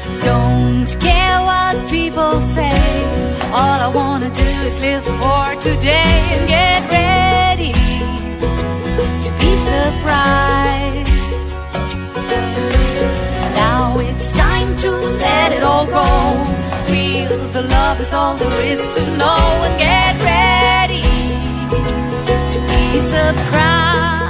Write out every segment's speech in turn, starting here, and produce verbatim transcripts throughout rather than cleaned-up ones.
Don't care what people say. All I wanna do is live for today and get ready to be surprised. Now it's time to let it all go. Feel the love is all there is to know, and get ready to be surprised.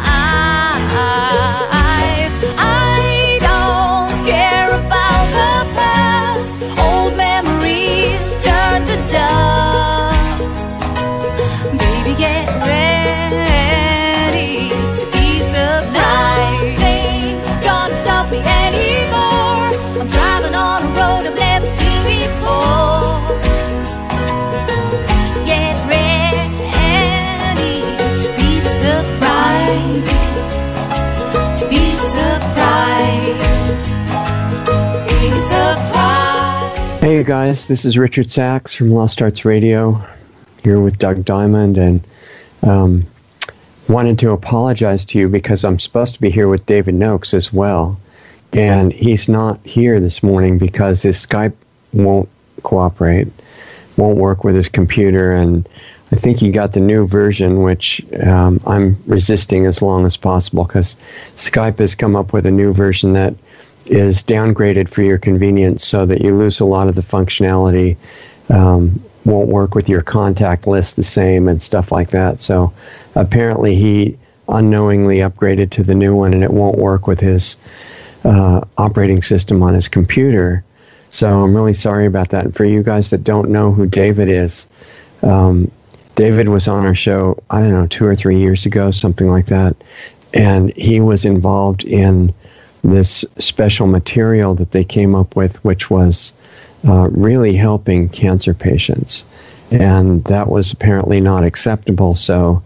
I don't care about the past. Old memories turn to dust. Baby, get ready to be surprised. Nothing's gonna stop me anymore. I'm driving on a road I've never seen before. Get ready to be surprised. To be surprised. Be surprised. Hey guys, this is Richard Sachs from Lost Arts Radio, here with Doug Diamond, and um, wanted to apologize to you because I'm supposed to be here with David Noakes as well, and he's not here this morning because his Skype won't cooperate, won't work with his computer, and I think he got the new version, which um, I'm resisting as long as possible because Skype has come up with a new version that is downgraded for your convenience so that you lose a lot of the functionality, um, won't work with your contact list the same and stuff like that. So apparently he unknowingly upgraded to the new one and it won't work with his uh, operating system on his computer. So I'm really sorry about that. And for you guys that don't know who David is, um, David was on our show, I don't know, two or three years ago, something like that. And he was involved in this special material that they came up with, which was uh, really helping cancer patients. And that was apparently not acceptable. So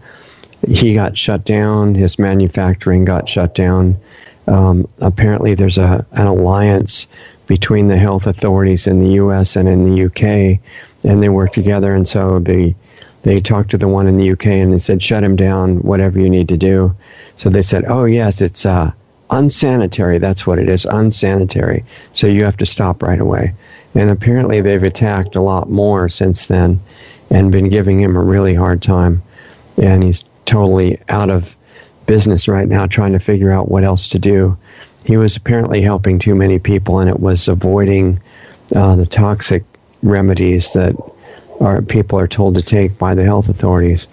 he got shut down. His manufacturing got shut down. Um, apparently there's a an alliance between the health authorities in the U S and in the U K, and they work together. And so they, they talked to the one in the U K and they said, shut him down, whatever you need to do. So they said, oh, yes, it's uh, unsanitary. That's what it is, unsanitary. So you have to stop right away. And apparently they've attacked a lot more since then and been giving him a really hard time. And he's totally out of business right now trying to figure out what else to do. He was apparently helping too many people, and it was avoiding uh, the toxic remedies that our people are told to take by the health authorities.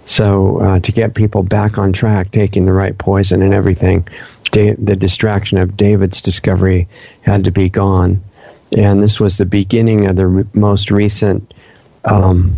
So uh, to get people back on track, taking the right poison and everything, da- the distraction of David's discovery had to be gone. And this was the beginning of the re- most recent um,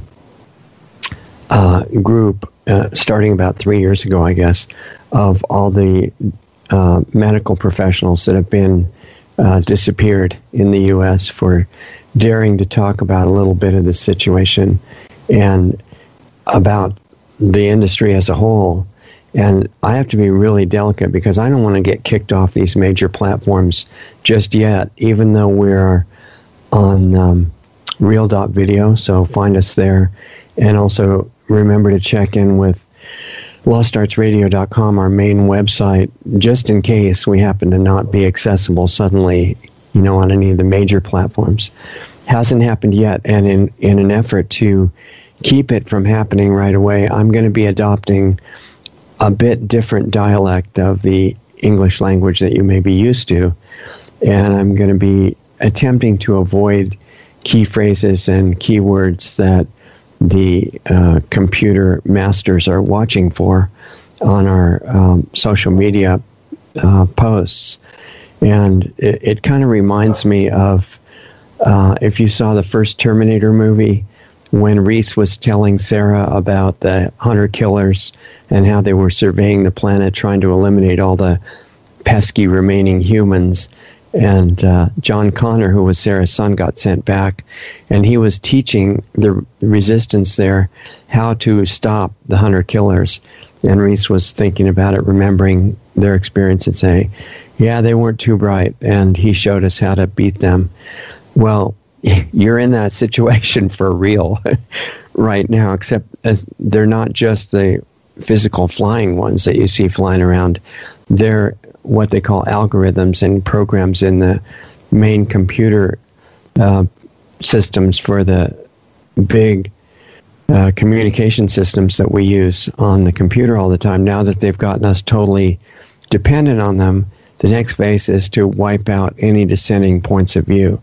uh, group, uh, starting about three years ago, I guess, of all the uh, medical professionals that have been uh, disappeared in the U S for daring to talk about a little bit of the situation and about the industry as a whole. And I have to be really delicate because I don't want to get kicked off these major platforms just yet, even though we're on um, Real dot video, so find us there. And also remember to check in with lost arts radio dot com, our main website, just in case we happen to not be accessible suddenly, you know, on any of the major platforms. Hasn't happened yet, and in, in an effort to keep it from happening right away, I'm going to be adopting a bit different dialect of the English language that you may be used to, and I'm going to be attempting to avoid key phrases and keywords that the uh, computer masters are watching for on our um, social media uh, posts. And it, it kind of reminds me of uh, if you saw the first Terminator movie, when Reese was telling Sarah about the hunter-killers and how they were surveying the planet, trying to eliminate all the pesky remaining humans. And uh, John Connor, who was Sarah's son, got sent back, and he was teaching the resistance there how to stop the hunter-killers. And Reese was thinking about it, remembering their experience and saying, yeah, they weren't too bright, and he showed us how to beat them. Well, you're in that situation for real right now, except as they're not just the physical flying ones that you see flying around. They're what they call algorithms and programs in the main computer uh, systems for the big uh, communication systems that we use on the computer all the time. Now that they've gotten us totally dependent on them, the next phase is to wipe out any dissenting points of view.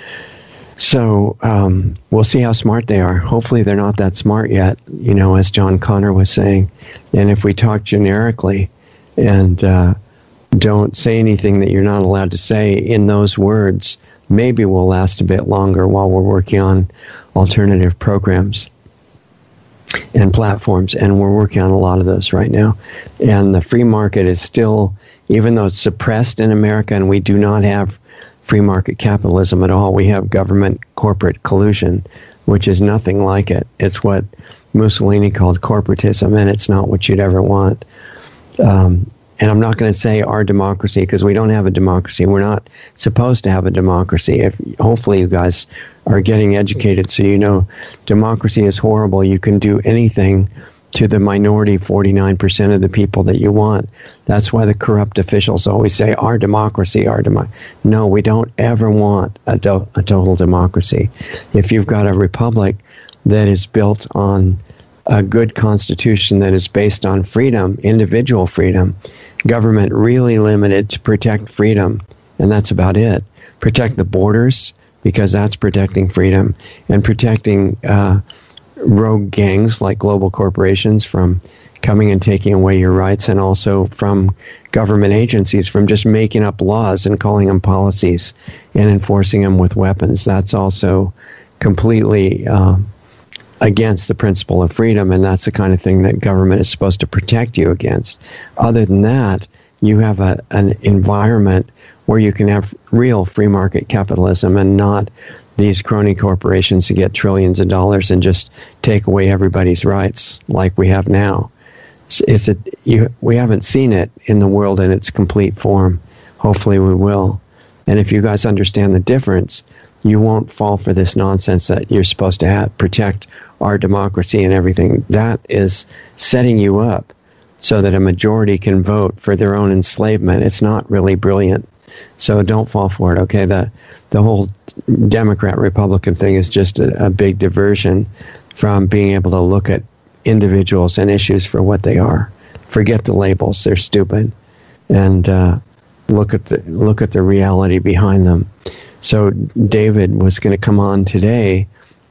So um, we'll see how smart they are. Hopefully they're not that smart yet, you know, as John Connor was saying. And if we talk generically and uh, don't say anything that you're not allowed to say in those words, maybe we'll last a bit longer while we're working on alternative programs and platforms. And we're working on a lot of those right now. And the free market is still, even though it's suppressed in America and we do not have free market capitalism at all, we have government corporate collusion, which is nothing like it. It's what Mussolini called corporatism, and it's not what you'd ever want. Um, and I'm not going to say our democracy, because we don't have a democracy. We're not supposed to have a democracy. If, hopefully you guys are getting educated so you know democracy is horrible. You can do anything to the minority forty-nine percent of the people that you want. That's why the corrupt officials always say, our democracy, our democracy. No, we don't ever want a, do- a total democracy. If you've got a republic that is built on a good constitution that is based on freedom, individual freedom, government really limited to protect freedom, and that's about it. Protect the borders, because that's protecting freedom, and protecting uh, rogue gangs like global corporations from coming and taking away your rights, and also from government agencies from just making up laws and calling them policies and enforcing them with weapons. That's also completely uh, against the principle of freedom, and that's the kind of thing that government is supposed to protect you against. Other than that, you have a, an environment where you can have real free market capitalism and not these crony corporations to get trillions of dollars and just take away everybody's rights like we have now. It's, it's a, you, we haven't seen it in the world in its complete form. Hopefully we will. And if you guys understand the difference, you won't fall for this nonsense that you're supposed to have, protect our democracy and everything. That is setting you up so that a majority can vote for their own enslavement. It's not really brilliant. So don't fall for it, okay? The the whole Democrat-Republican thing is just a, a big diversion from being able to look at individuals and issues for what they are. Forget the labels; they're stupid, and uh, look at the look at the reality behind them. So David was going to come on today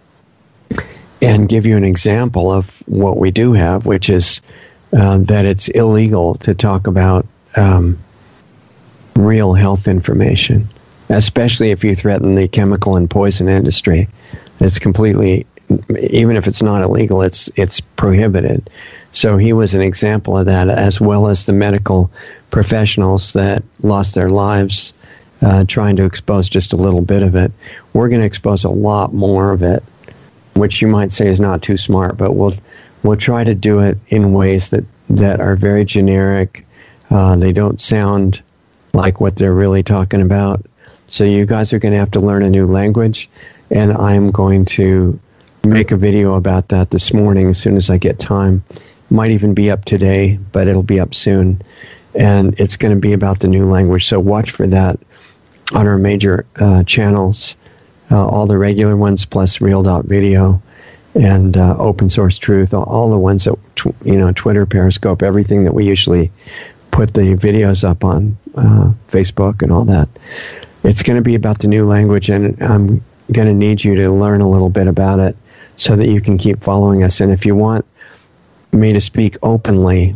and give you an example of what we do have, which is uh, that it's illegal to talk about Um, real health information, especially if you threaten the chemical and poison industry. It's completely, even if it's not illegal, it's it's prohibited. So he was an example of that, as well as the medical professionals that lost their lives uh, trying to expose just a little bit of it. We're going to expose a lot more of it, which you might say is not too smart, but we'll we'll try to do it in ways that, that are very generic. Uh, they don't sound like what they're really talking about. So you guys are going to have to learn a new language, and I'm going to make a video about that this morning as soon as I get time. Might even be up today, but it'll be up soon. And it's going to be about the new language. So watch for that on our major uh, channels, uh, all the regular ones plus real dot video and uh, Open Source Truth, all, all the ones that, tw- you know, Twitter, Periscope, everything that we usually put the videos up on uh, Facebook and all that. It's going to be about the new language, and I'm going to need you to learn a little bit about it so that you can keep following us. And if you want me to speak openly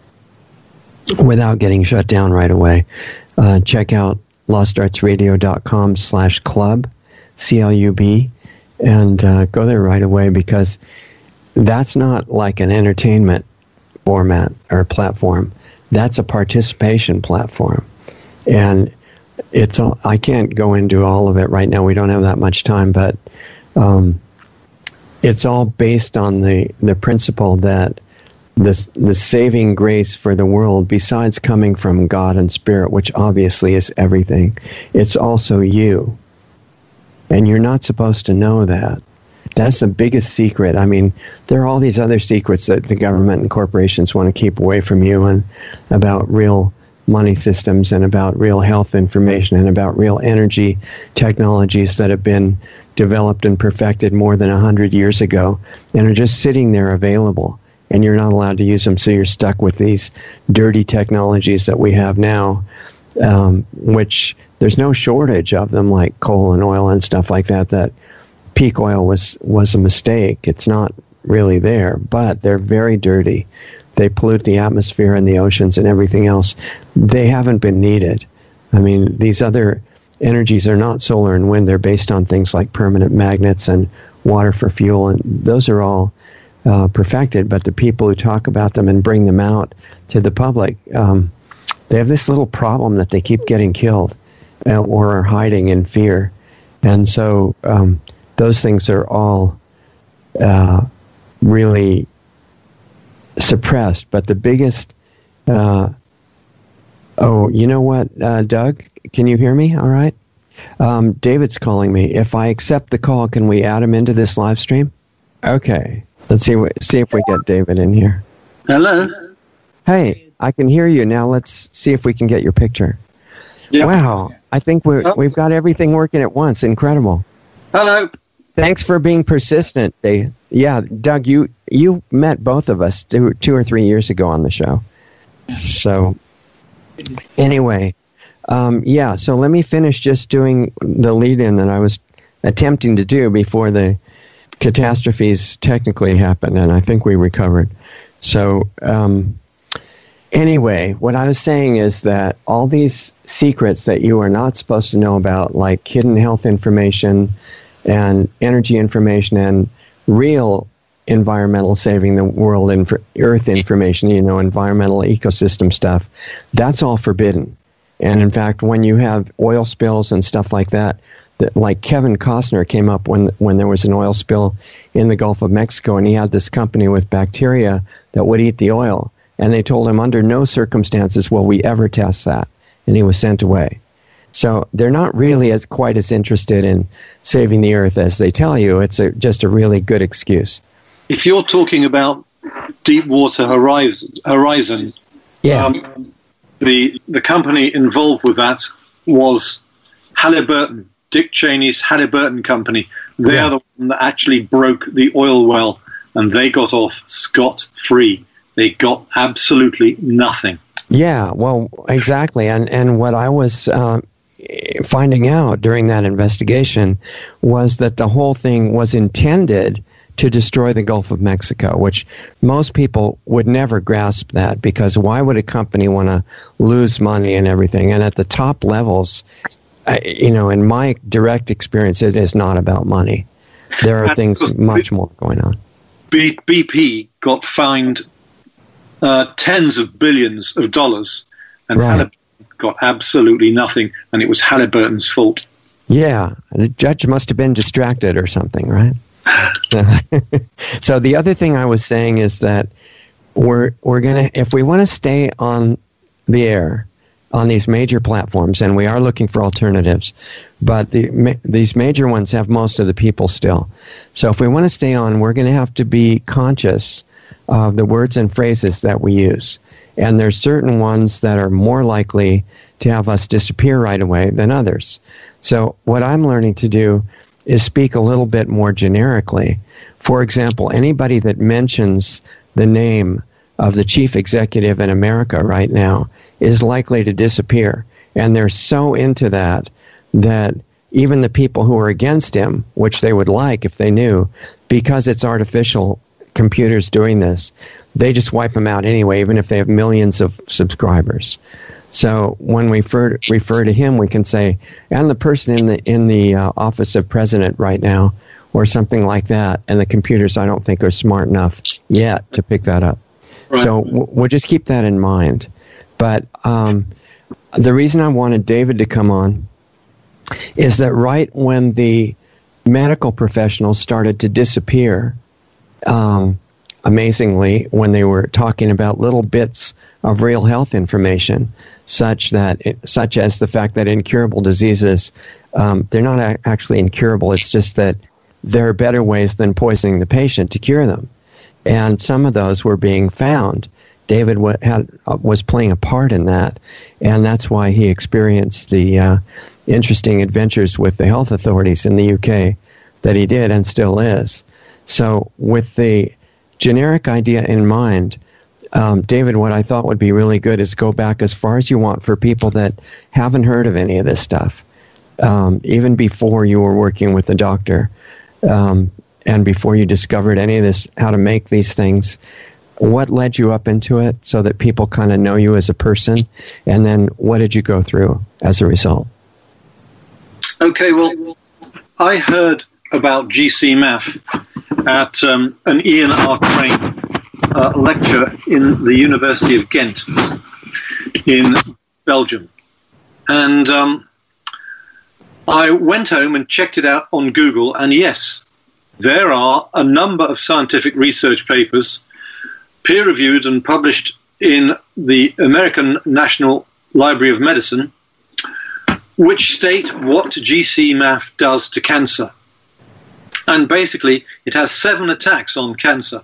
without getting shut down right away, uh, check out lost arts radio dot com slash club, C L U B, and uh, go there right away, because that's not like an entertainment format or platform. That's a participation platform. And it's all, I can't go into all of it right now. We don't have that much time, but um, it's all based on the, the principle that this, the saving grace for the world, besides coming from God and Spirit, which obviously is everything, it's also you. And you're not supposed to know that. That's the biggest secret. I mean, there are all these other secrets that the government and corporations want to keep away from you, and about real money systems and about real health information and about real energy technologies that have been developed and perfected more than one hundred years ago and are just sitting there available, and you're not allowed to use them, so you're stuck with these dirty technologies that we have now, um, which there's no shortage of them, like coal and oil and stuff like that, that peak oil was, was a mistake. It's not really there, but they're very dirty. They pollute the atmosphere and the oceans and everything else. They haven't been needed. I mean, these other energies are not solar and wind. They're based on things like permanent magnets and water for fuel, and those are all uh, perfected. But the people who talk about them and bring them out to the public, um, they have this little problem that they keep getting killed uh, or are hiding in fear. And so um, those things are all uh, really suppressed. But the biggest, uh, oh, you know what, uh, Doug? Can you hear me? All right. Um, David's calling me. If I accept the call, can we add him into this live stream? Okay. Let's see, what, see if we get David in here. Hello. Hey, I can hear you. Now let's see if we can get your picture. Yep. Wow. I think we're, oh. we've got everything working at once. Incredible. Hello. Thanks for being persistent, Dave. Yeah, Doug, you, you met both of us two, two or three years ago on the show. So anyway, um, yeah, so let me finish just doing the lead-in that I was attempting to do before the catastrophes technically happened, and I think we recovered. So um, anyway, what I was saying is that all these secrets that you are not supposed to know about, like hidden health information and energy information and real environmental saving the world and inf- earth information, you know, environmental ecosystem stuff, that's all forbidden. And in fact, when you have oil spills and stuff like that, that like Kevin Costner came up when when there was an oil spill in the Gulf of Mexico, and he had this company with bacteria that would eat the oil. And they told him, under no circumstances will we ever test that. And he was sent away. So they're not really as quite as interested in saving the earth as they tell you. It's a, just a really good excuse. If you're talking about Deepwater Horizon, Horizon yeah. um, the the company involved with that was Halliburton, Dick Cheney's Halliburton company. They yeah. are the one that actually broke the oil well, and they got off scot-free. They got absolutely nothing. Yeah, well, exactly. And and what I was uh, finding out during that investigation was that the whole thing was intended to destroy the Gulf of Mexico, which most people would never grasp that, because why would a company want to lose money and everything? And at the top levels, I, you know, in my direct experience, it is not about money. There are things much more going on. B P got fined uh, tens of billions of dollars, and right. Halliburton got absolutely nothing, and it was Halliburton's fault. Yeah, the judge must have been distracted or something, right? So the other thing I was saying is that we're we're gonna, if we want to stay on the air on these major platforms, and we are looking for alternatives, but the ma- these major ones have most of the people still. So if we want to stay on, we're going to have to be conscious of the words and phrases that we use. And there's certain ones that are more likely to have us disappear right away than others. So what I'm learning to do is speak a little bit more generically. For example, anybody that mentions the name of the chief executive in America right now is likely to disappear. And they're so into that that even the people who are against him, which they would like if they knew, because it's artificial computers doing this, they just wipe him out anyway, even if they have millions of subscribers. So when we refer, refer to him, we can say, and the person in the in the uh, office of president right now, or something like that. And the computers, I don't think, are smart enough yet to pick that up. Right. So w- we'll just keep that in mind. But um, the reason I wanted David to come on is that right when the medical professionals started to disappear, um, amazingly, when they were talking about little bits of real health information, such that, it, such as the fact that incurable diseases, um, they're not a- actually incurable. It's just that there are better ways than poisoning the patient to cure them. And some of those were being found. David wa- had, uh, was playing a part in that, and that's why he experienced the uh, interesting adventures with the health authorities in the U K that he did and still is. So with the generic idea in mind, um, David, what I thought would be really good is go back as far as you want for people that haven't heard of any of this stuff, um, even before you were working with the doctor, um, and before you discovered any of this, how to make these things. What led you up into it so that people kind of know you as a person? And then what did you go through as a result? Okay, well, I heard about G C M A F at um, an Ian R. Crane uh, lecture in the University of Ghent in Belgium. And um, I went home and checked it out on Google, and yes, there are a number of scientific research papers peer-reviewed and published in the American National Library of Medicine, which state what G C M A F does to cancer. And basically, it has seven attacks on cancer.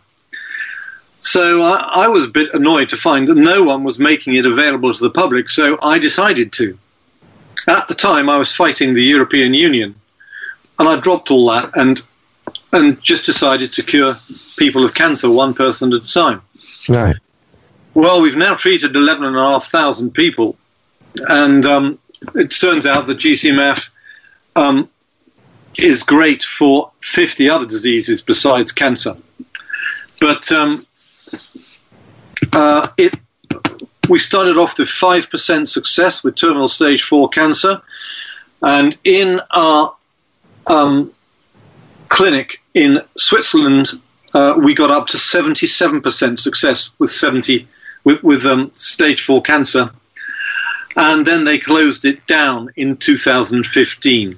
So I, I was a bit annoyed to find that no one was making it available to the public, so I decided to. At the time, I was fighting the European Union, and I dropped all that and and just decided to cure people of cancer one person at a time. Right. Well, we've now treated eleven and a half thousand people, and um, it turns out that G C M A F um, is great for fifty other diseases besides cancer. But um, uh, it we started off with five percent success with terminal stage four cancer, and in our um, clinic in Switzerland, uh, we got up to seventy-seven percent success with seventy with, with um, stage four cancer, and then they closed it down in two thousand fifteen.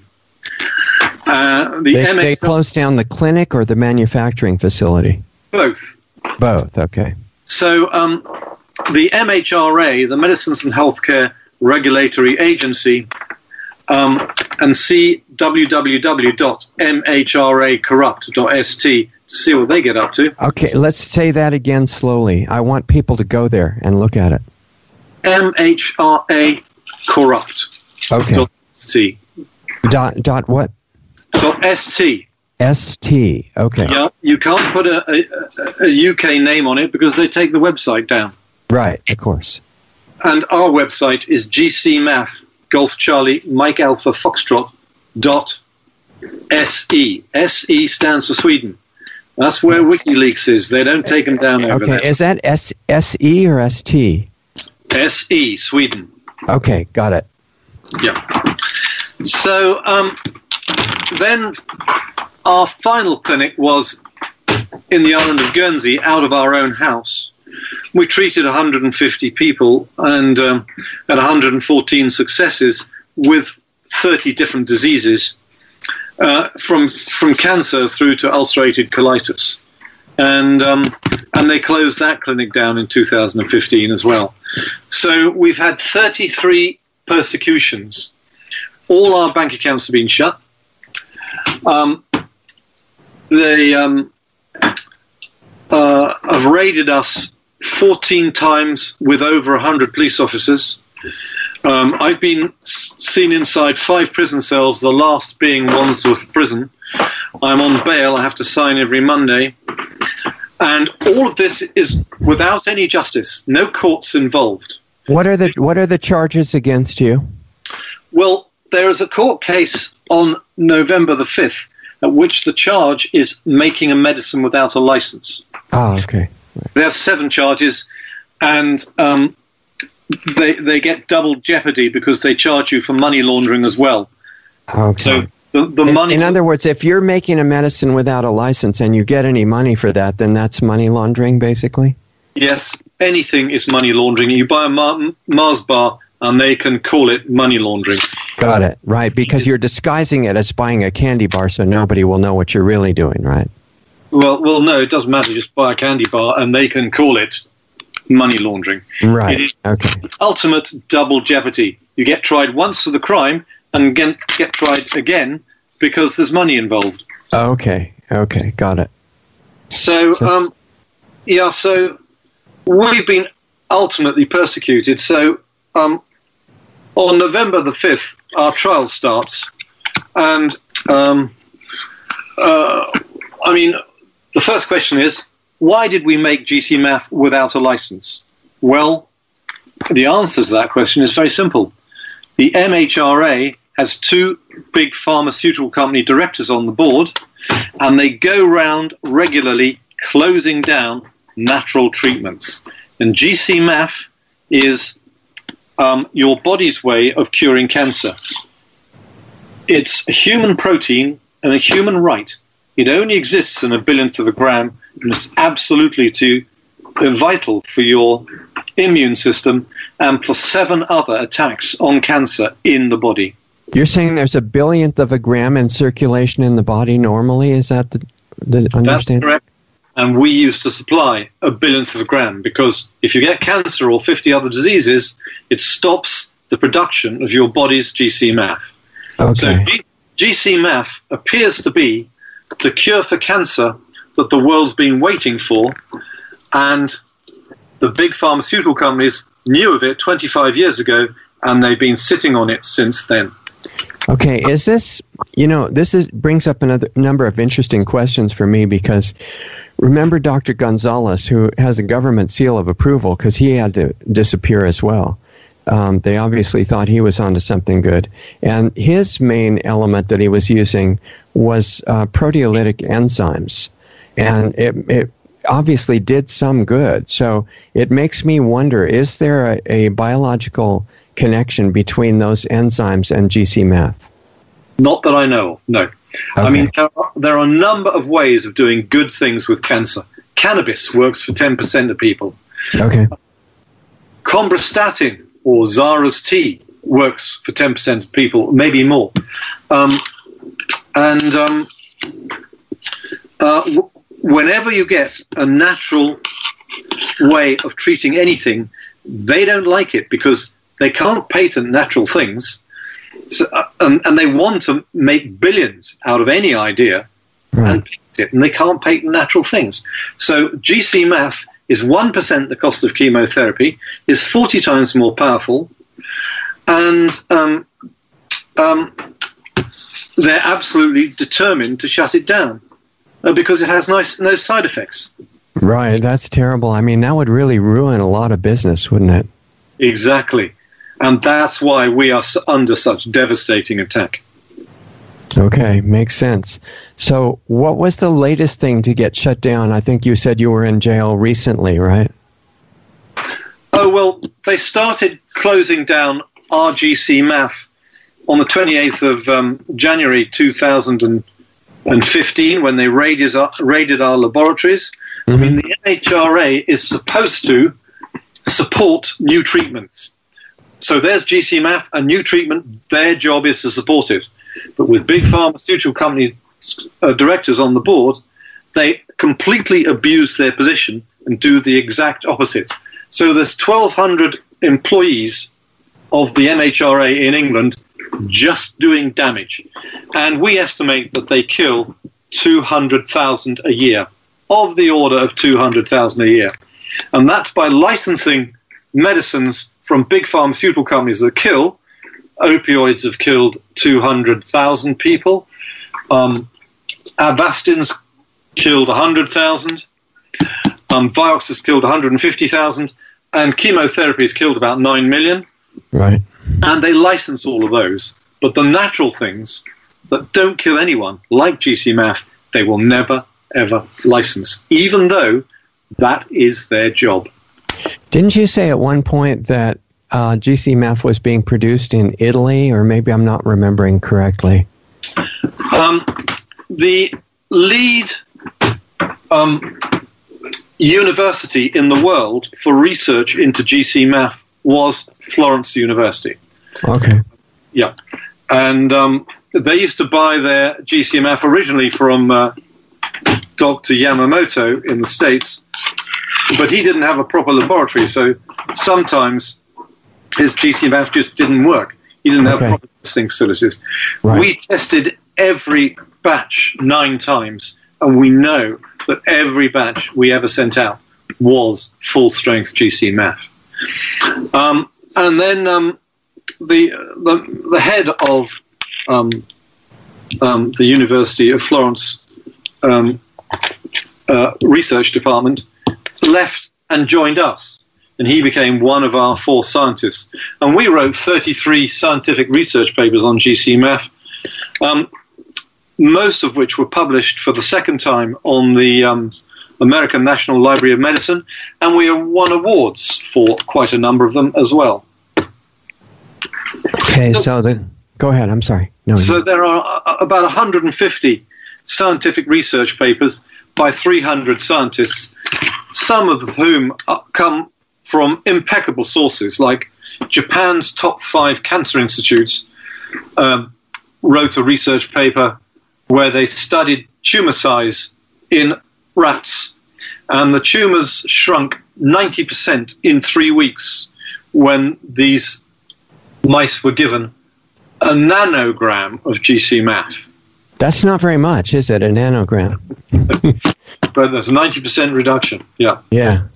Uh, the they, M H- they closed down the clinic or the manufacturing facility? Both. Both, okay. So um, the M H R A, the Medicines and Healthcare Regulatory Agency, um, and see w w w dot m h r a corrupt dot s t to see what they get up to. Okay, let's say that again slowly. I want people to go there and look at it. M H R A corrupt. Okay. Dot st. Dot, dot what? Dot st. S T, okay. Yeah, you can't put a, a, a U K name on it because they take the website down. Right, of course. And our website is G C M A F, Golf Charlie, Mike Alpha Foxtrot, dot S E. S E stands for Sweden. That's where WikiLeaks is. They don't take them down over okay, there. is that S S E or S T? S E, Sweden. Okay, got it. Yeah. So um, then our final clinic was in the island of Guernsey, out of our own house. We treated one hundred fifty people and um, had one hundred fourteen successes with thirty different diseases, uh, from from cancer through to ulcerated colitis. And um, and they closed that clinic down in two thousand fifteen as well. So we've had thirty-three persecutions. All our bank accounts have been shut. Um, they um, uh, have raided us fourteen times with over one hundred police officers. Um, I've been seen inside five prison cells, the last being Wandsworth Prison. I'm on bail. I have to sign every Monday. And all of this is without any justice, no courts involved. What are the what are the charges against you? Well, there is a court case on November the fifth at which the charge is making a medicine without a license. Ah, okay. They have seven charges, and um, they they get double jeopardy because they charge you for money laundering as well. Okay. So the, the in, money. in other words, if you're making a medicine without a license and you get any money for that, then that's money laundering, basically? Yes, anything is money laundering. You buy a Mar- Mars bar and they can call it money laundering. Got it, right, because you're disguising it as buying a candy bar so nobody will know what you're really doing, right? Well, well, no, it doesn't matter. Just buy a candy bar and they can call it money laundering. Right, It is okay. ultimate double jeopardy. You get tried once for the crime and get, get tried again because there's money involved. Okay, okay, got it. So, So- um, yeah, so we've been ultimately persecuted. So um, on November the fifth, our trial starts. And, um, uh, I mean, the first question is, why did we make G C M A F without a license? Well, the answer to that question is very simple. The M H R A has two big pharmaceutical company directors on the board, and they go round regularly closing down natural treatments. And G C M A F is um, your body's way of curing cancer. It's a human protein and a human right. It only exists in a billionth of a gram, and it's absolutely to, uh, vital for your immune system and for seven other attacks on cancer in the body. You're saying there's a billionth of a gram in circulation in the body normally? Is that the, the understanding? That's correct. And we used to supply a billionth of a gram, because if you get cancer or fifty other diseases, it stops the production of your body's G C M A F. Okay. So G- G C M A F appears to be the cure for cancer that the world's been waiting for, and the big pharmaceutical companies knew of it twenty-five years ago, and they've been sitting on it since then. Okay, is this, you know, this is, brings up another number of interesting questions for me, because remember Doctor Gonzalez, who has a government seal of approval, because he had to disappear as well. Um, they obviously thought he was onto something good. And his main element that he was using was uh, proteolytic enzymes. And it, it obviously did some good. So it makes me wonder, is there a, a biological connection between those enzymes and G C M A F? Not that I know of, no. Okay. I mean, there are, there are a number of ways of doing good things with cancer. Cannabis works for ten percent of people. Okay. Combristatin, or Zara's tea, works for ten percent of people, maybe more. Um, and um, uh, w- whenever you get a natural way of treating anything, they don't like it, because they can't patent natural things, so, uh, and, and they want to make billions out of any idea, right, and patent it, and they can't patent natural things. So G C M A F is one percent the cost of chemotherapy, is forty times more powerful, and um, um, they're absolutely determined to shut it down uh, because it has nice, no side effects. Right, that's terrible. I mean, that would really ruin a lot of business, wouldn't it? Exactly. And that's why we are under such devastating attack. Okay, makes sense. So what was the latest thing to get shut down? I think you said you were in jail recently, right? Oh, well, they started closing down our G C M A F on the twenty-eighth of um, January two thousand fifteen, when they raided our, raided our laboratories. Mm-hmm. I mean, the M H R A is supposed to support new treatments. So there's G C M A F, a new treatment, their job is to support it. But with big pharmaceutical company uh, directors on the board, they completely abuse their position and do the exact opposite. So there's twelve hundred employees of the M H R A in England just doing damage. And we estimate that they kill two hundred thousand a year, of the order of two hundred thousand a year. And that's by licensing medicines from big pharmaceutical companies that kill. Opioids have killed two hundred thousand people. Um, Avastin's killed one hundred thousand. Um, Vioxx has killed one hundred fifty thousand. And chemotherapy has killed about nine million. Right. And they license all of those. But the natural things that don't kill anyone, like G C M A F, they will never, ever license, even though that is their job. Didn't you say at one point that uh, G C M A F was being produced in Italy, or maybe I'm not remembering correctly? Um, the lead um, university in the world for research into G C M A F was Florence University. Okay. Yeah. And um, they used to buy their G C M A F originally from uh, Doctor Yamamoto in the States, but he didn't have a proper laboratory, so sometimes his G C M A F just didn't work. He didn't have okay. proper testing facilities. Right. We tested every batch nine times, and we know that every batch we ever sent out was full-strength G C M A F. Um, and then um, the, the the head of um, um, the University of Florence um, uh, research department left and joined us, and he became one of our four scientists. And we wrote thirty-three scientific research papers on G C M A F, um, most of which were published for the second time on the um, American National Library of Medicine, and we won awards for quite a number of them as well. Okay, so, so the go ahead. I'm sorry. No. So there are about one hundred fifty scientific research papers by three hundred scientists, some of whom come from impeccable sources, like Japan's top five cancer institutes um, wrote a research paper where they studied tumor size in rats, and the tumors shrunk ninety percent in three weeks when these mice were given a nanogram of G C M A F. That's not very much, is it, a nanogram? But there's a ninety percent reduction, yeah. Yeah.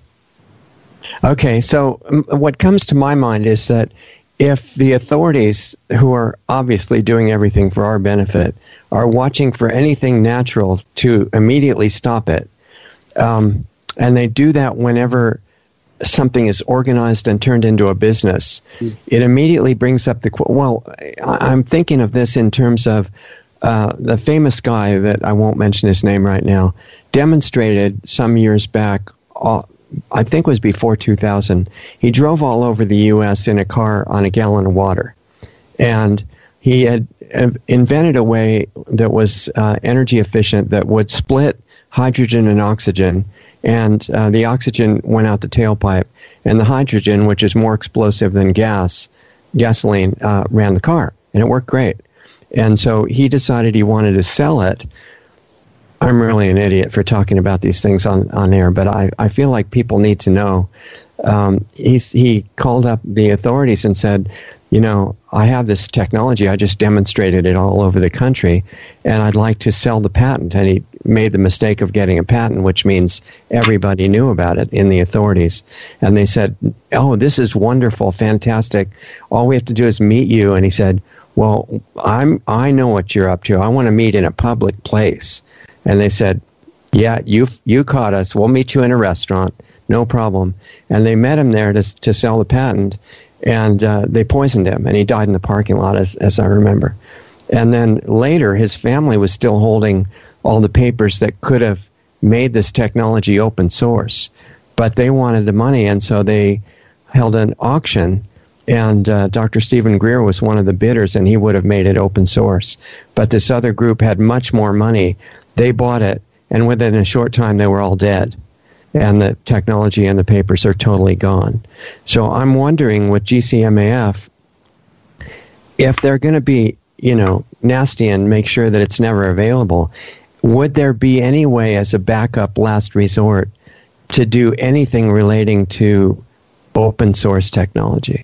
Okay, so um, what comes to my mind is that if the authorities, who are obviously doing everything for our benefit, are watching for anything natural to immediately stop it, um, and they do that whenever something is organized and turned into a business, mm. it immediately brings up the, well, I'm thinking of this in terms of uh, the famous guy that I won't mention his name right now, demonstrated some years back, all, I think it was before two thousand, he drove all over the U S in a car on a gallon of water. And he had invented a way that was uh, energy efficient that would split hydrogen and oxygen. And uh, the oxygen went out the tailpipe. And the hydrogen, which is more explosive than gas, gasoline, uh, ran the car. And it worked great. And so he decided he wanted to sell it. I'm really an idiot for talking about these things on, on air, but I, I feel like people need to know. Um, he's, he called up the authorities and said, you know, I have this technology. I just demonstrated it all over the country, and I'd like to sell the patent. And he made the mistake of getting a patent, which means everybody knew about it in the authorities. And they said, oh, this is wonderful, fantastic. All we have to do is meet you. And he said, well, I'm, I know what you're up to. I want to meet in a public place. And they said, yeah, you you caught us. We'll meet you in a restaurant. No problem. And they met him there to to sell the patent, and uh, they poisoned him, and he died in the parking lot, as, as I remember. And then later, his family was still holding all the papers that could have made this technology open source. But they wanted the money, and so they held an auction, and uh, Doctor Stephen Greer was one of the bidders, and he would have made it open source. But this other group had much more money. They bought it, and within a short time, they were all dead. And the technology and the papers are totally gone. So I'm wondering with G C M A F, if they're going to be, you know, nasty and make sure that it's never available, would there be any way as a backup last resort to do anything relating to open source technology?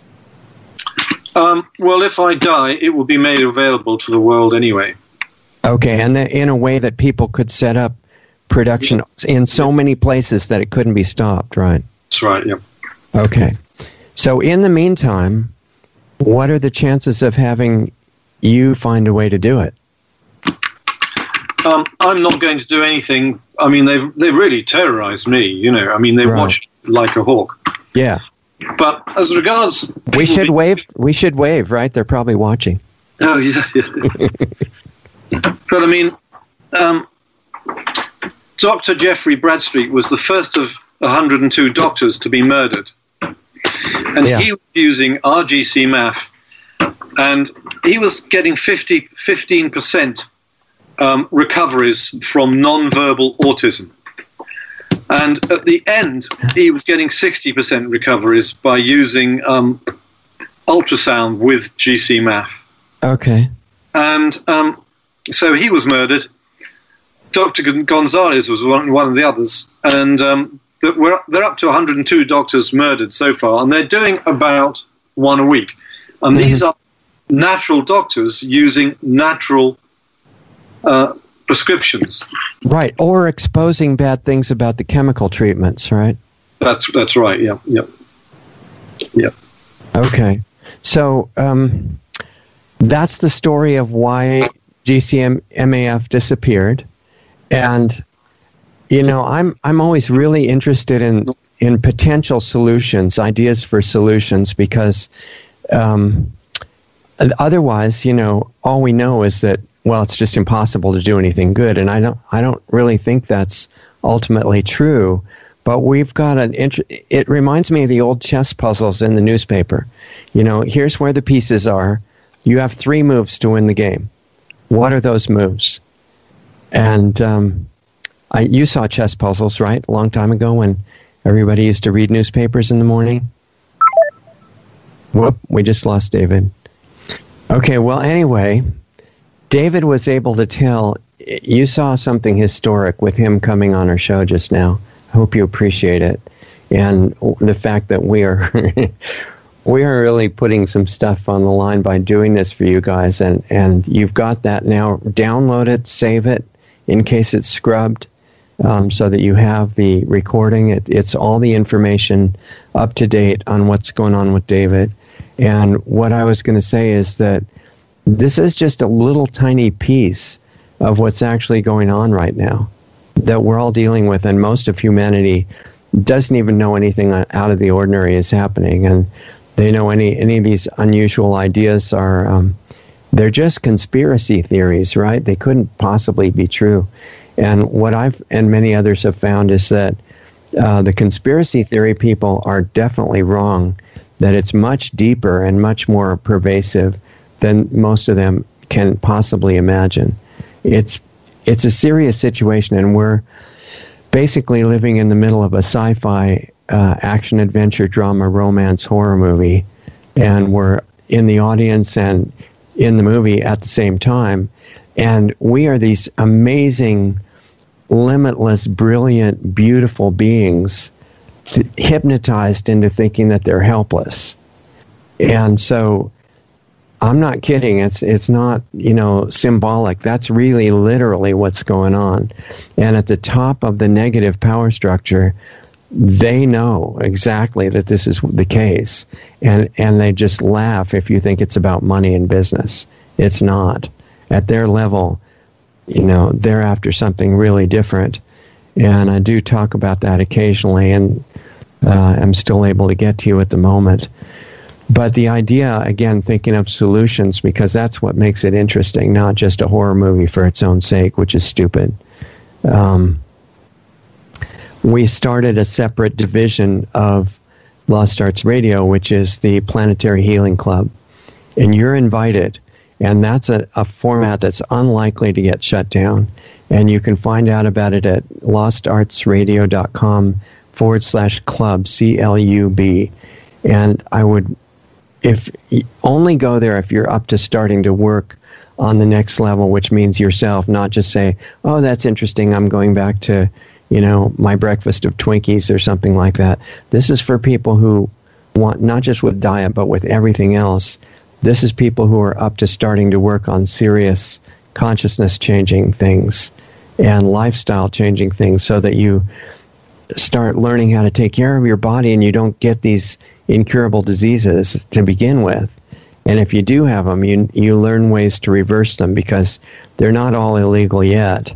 Um, well, if I die, it will be made available to the world anyway. Okay, and the, in a way that people could set up production in so many places that it couldn't be stopped, right? That's right, yeah. Okay. So in the meantime, what are the chances of having you find a way to do it? Um, I'm not going to do anything. I mean, they've, they've really terrorized me, you know. I mean, they right. watched like a hawk. Yeah. But as regards... We should be- wave, we should wave, right? They're probably watching. Oh, yeah, yeah. But I mean, um, Doctor Jeffrey Bradstreet was the first of one hundred two doctors to be murdered. And yeah. he was using our G C M A F, and he was getting fifty, fifteen percent um, recoveries from non-verbal autism. And at the end, he was getting sixty percent recoveries by using um, ultrasound with G C M A F. Okay. And um, so he was murdered. Doctor Gonzalez was one, one of the others. And um, we're, they're up to one hundred two doctors murdered so far, and they're doing about one a week. And mm-hmm. these are natural doctors using natural uh, prescriptions. Right, or exposing bad things about the chemical treatments, right? That's that's right, yeah, yeah. Yep. Okay. So um, that's the story of why G C M A F disappeared. And, you know, I'm I'm always really interested in, in potential solutions, ideas for solutions, because um, otherwise, you know, all we know is that, well, it's just impossible to do anything good. And I don't I don't really think that's ultimately true. But we've got an int- it reminds me of the old chess puzzles in the newspaper. You know, here's where the pieces are. You have three moves to win the game. What are those moves? And um, I, you saw chess puzzles, right? A long time ago when everybody used to read newspapers in the morning. Whoop, we just lost David. Okay, well, anyway, David was able to tell, you saw something historic with him coming on our show just now. I hope you appreciate it. And the fact that we are we are really putting some stuff on the line by doing this for you guys. And, and you've got that now. Download it, save it in case it's scrubbed, um, so that you have the recording. It, it's all the information up to date on what's going on with David. And what I was going to say is that this is just a little tiny piece of what's actually going on right now that we're all dealing with, and most of humanity doesn't even know anything out of the ordinary is happening, and they know any any of these unusual ideas are um, they're just conspiracy theories, right? They couldn't possibly be true. And what I've and many others have found is that uh, the conspiracy theory people are definitely wrong, that it's much deeper and much more pervasive than most of them can possibly imagine. It's It's a serious situation, and we're basically living in the middle of a sci-fi uh, action, adventure, drama, romance, horror movie, and we're in the audience and in the movie at the same time, and we are these amazing, limitless, brilliant, beautiful beings th- hypnotized into thinking that they're helpless. And so I'm not kidding. It's it's not, you know, symbolic. That's really literally what's going on. And at the top of the negative power structure, they know exactly that this is the case. And, and they just laugh if you think it's about money and business. It's not. At their level, you know, they're after something really different. And I do talk about that occasionally, and uh, I'm still able to get to you at the moment. But the idea, again, thinking of solutions, because that's what makes it interesting, not just a horror movie for its own sake, which is stupid. Um, we started a separate division of Lost Arts Radio, which is the Planetary Healing Club. And you're invited. And that's a, a format that's unlikely to get shut down. And you can find out about it at lostartsradio.com forward slash club, C L U B. And I would... If you only go there if you're up to starting to work on the next level, which means yourself, not just say, oh, that's interesting, I'm going back to, you know, my breakfast of Twinkies or something like that. This is for people who want, not just with diet, but with everything else. This is people who are up to starting to work on serious consciousness-changing things and lifestyle-changing things, so that you start learning how to take care of your body and you don't get these incurable diseases to begin with. And if you do have them, you you learn ways to reverse them, because they're not all illegal yet.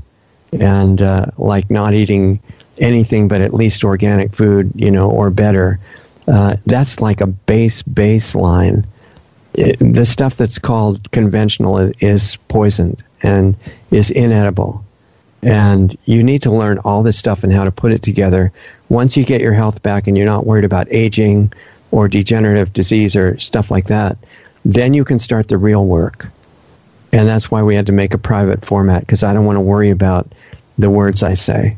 And uh, like not eating anything but at least organic food, you know, or better, uh, that's like a base baseline. It, the stuff that's called conventional is, is poisoned and is inedible. And you need to learn all this stuff and how to put it together. Once you get your health back and you're not worried about aging or degenerative disease or stuff like that, then you can start the real work. And that's why we had to make a private format, because I don't want to worry about the words I say.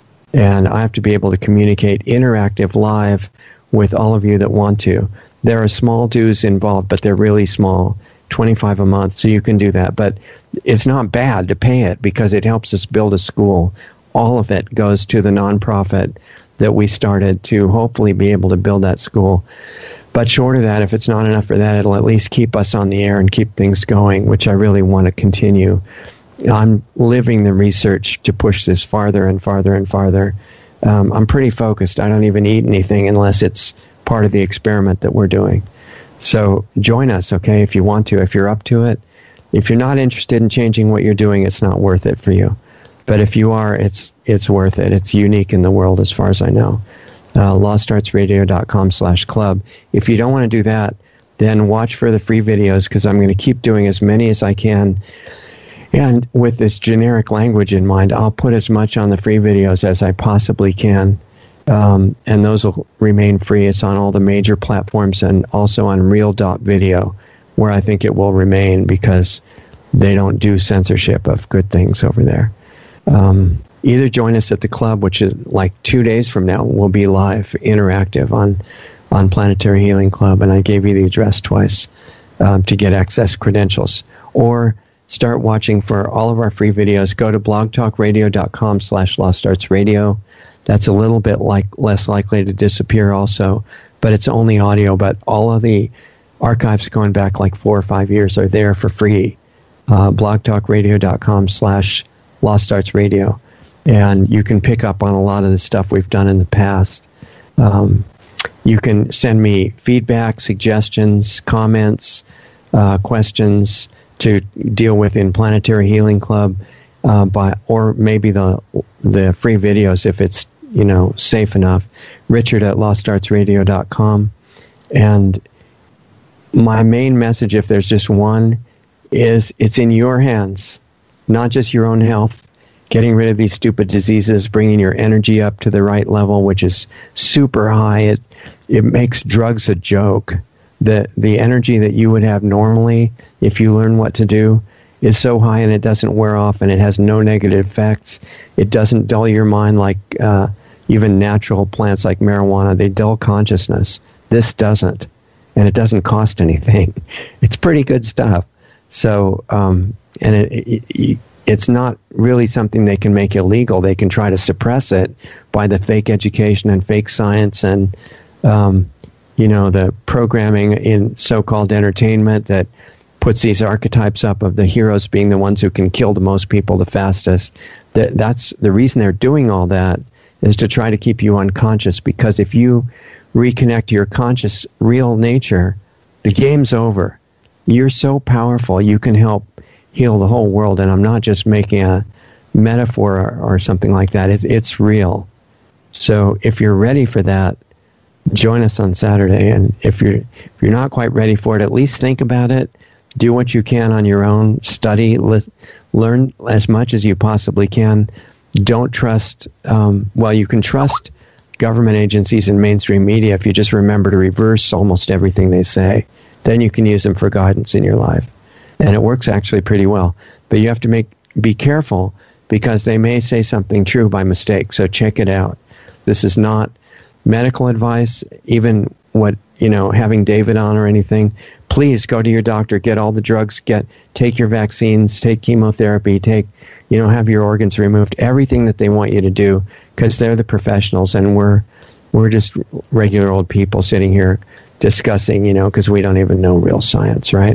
And I have to be able to communicate interactive live with all of you that want to. There are small dues involved, but they're really small, twenty-five dollars a month, so you can do that. But it's not bad to pay it, because it helps us build a school. All of it goes to the nonprofit that we started to hopefully be able to build that school. But short of that, if it's not enough for that, it'll at least keep us on the air and keep things going, which I really want to continue. I'm living the research to push this farther and farther and farther. Um, I'm pretty focused. I don't even eat anything unless it's part of the experiment that we're doing. So join us, okay, if you want to, if you're up to it. If you're not interested in changing what you're doing, it's not worth it for you. But if you are, it's it's worth it. It's unique in the world as far as I know. Uh, lostartsradio.com slash club. If you don't want to do that, then watch for the free videos, because I'm going to keep doing as many as I can. And with this generic language in mind, I'll put as much on the free videos as I possibly can. Um, and those will remain free. It's on all the major platforms and also on Real dot Video, where I think it will remain because they don't do censorship of good things over there. Um, either join us at the club, which is like two days from now, we'll be live, interactive on, on Planetary Healing Club, and I gave you the address twice um, to get access credentials. Or start watching for all of our free videos. Go to blogtalkradio.com slash Lost Arts Radio. That's a little bit like less likely to disappear also, but it's only audio. But all of the archives going back like four or five years are there for free. Uh, blogtalkradio.com slash Lost Arts Radio. And you can pick up on a lot of the stuff we've done in the past. Um, you can send me feedback, suggestions, comments, uh, questions to deal with in Planetary Healing Club, uh, by or maybe the the free videos if it's, you know, safe enough. Richard at lost arts radio dot com. And my main message, if there's just one, is it's in your hands, not just your own health, getting rid of these stupid diseases, bringing your energy up to the right level, which is super high. It it makes drugs a joke. The the energy that you would have normally if you learn what to do is so high, and it doesn't wear off, and it has no negative effects. It doesn't dull your mind like uh, even natural plants like marijuana. They dull consciousness. This doesn't, and it doesn't cost anything. It's pretty good stuff. So, um, and it, it, it it's not really something they can make illegal. They can try to suppress it by the fake education and fake science and um, you know, the programming in so-called entertainment that puts these archetypes up of the heroes being the ones who can kill the most people the fastest. That that's the reason they're doing all that, is to try to keep you unconscious, because if you reconnect to your conscious, real nature, the game's over. You're so powerful, you can help heal the whole world. And I'm not just making a metaphor or, or something like that. It's, it's real. So if you're ready for that, join us on Saturday. And if you're if you're not quite ready for it, at least think about it. Do what you can on your own. Study, li- learn as much as you possibly can. Don't trust, um, well, you can trust government agencies and mainstream media if you just remember to reverse almost everything they say. Then you can use them for guidance in your life. And it works actually pretty well. But you have to make be careful, because they may say something true by mistake. So check it out. This is not medical advice, even what, you know, having David on or anything. Please go to your doctor, get all the drugs, get take your vaccines, take chemotherapy, take, you know, have your organs removed, everything that they want you to do, because they're the professionals, and we're we're just regular old people sitting here discussing, you know, because we don't even know real science, right?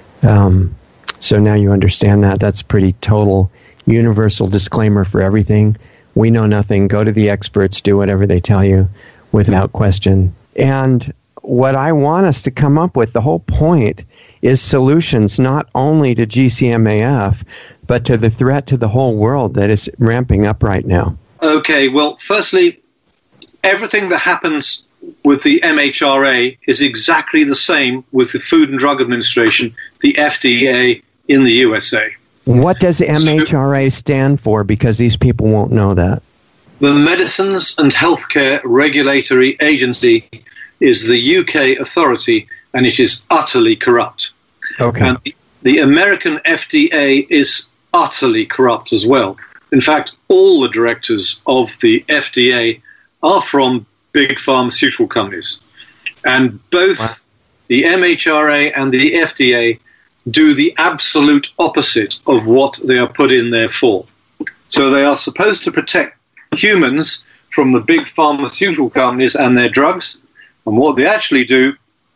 Um, so now you understand that. That's a pretty total universal disclaimer for everything. We know nothing. Go to the experts. Do whatever they tell you without question. And what I want us to come up with, the whole point, is solutions not only to G C M A F, but to the threat to the whole world that is ramping up right now. Okay, well, firstly, everything that happens with the M H R A is exactly the same with the Food and Drug Administration, the F D A in the U S A. What does the M H R A stand for? Because these people won't know that. The Medicines and Healthcare Regulatory Agency is the U K authority, and it is utterly corrupt. Okay. And the, the American F D A is utterly corrupt as well. In fact, all the directors of the F D A are from big pharmaceutical companies. And both wow. the M H R A and the F D A do the absolute opposite of what they are put in there for. So they are supposed to protect humans from the big pharmaceutical companies and their drugs, and what they actually do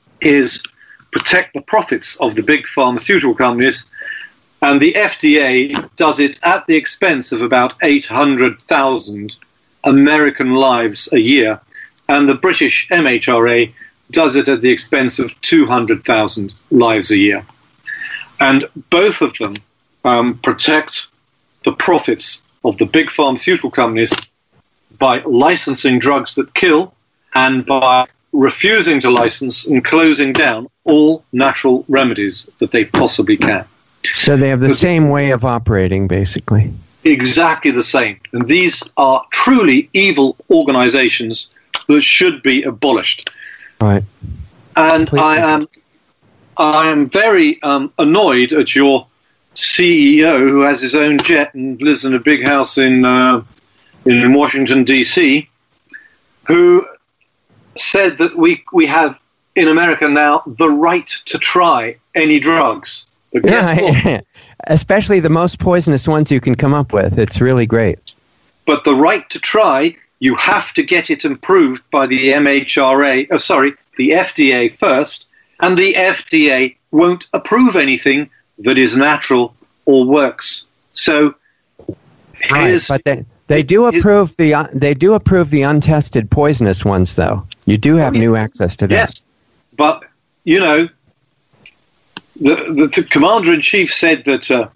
is protect the profits of the big pharmaceutical companies, and the F D A does it at the expense of about eight hundred thousand American lives a year and the British M H R A does it at the expense of two hundred thousand lives a year. And both of them um, protect the profits of the big pharmaceutical companies by licensing drugs that kill and by refusing to license and closing down all natural remedies that they possibly can. So they have the same way of operating, basically. Exactly the same. And these are truly evil organizations that should be abolished. Right. And Completely. I am I am very um, annoyed at your C E O, who has his own jet and lives in a big house in uh, in Washington, D C, who said that we we have in America now the right to try any drugs. But guess yeah, what? Especially the most poisonous ones you can come up with. It's really great. But the right to try, you have to get it approved by the M H R A, uh, sorry, the F D A first, and the F D A won't approve anything that is natural or works. So, right, but they they do approve the uh, they do approve the untested poisonous ones, though. You do have new access to that. Yes, but you know, the the, the commander in chief said that uh,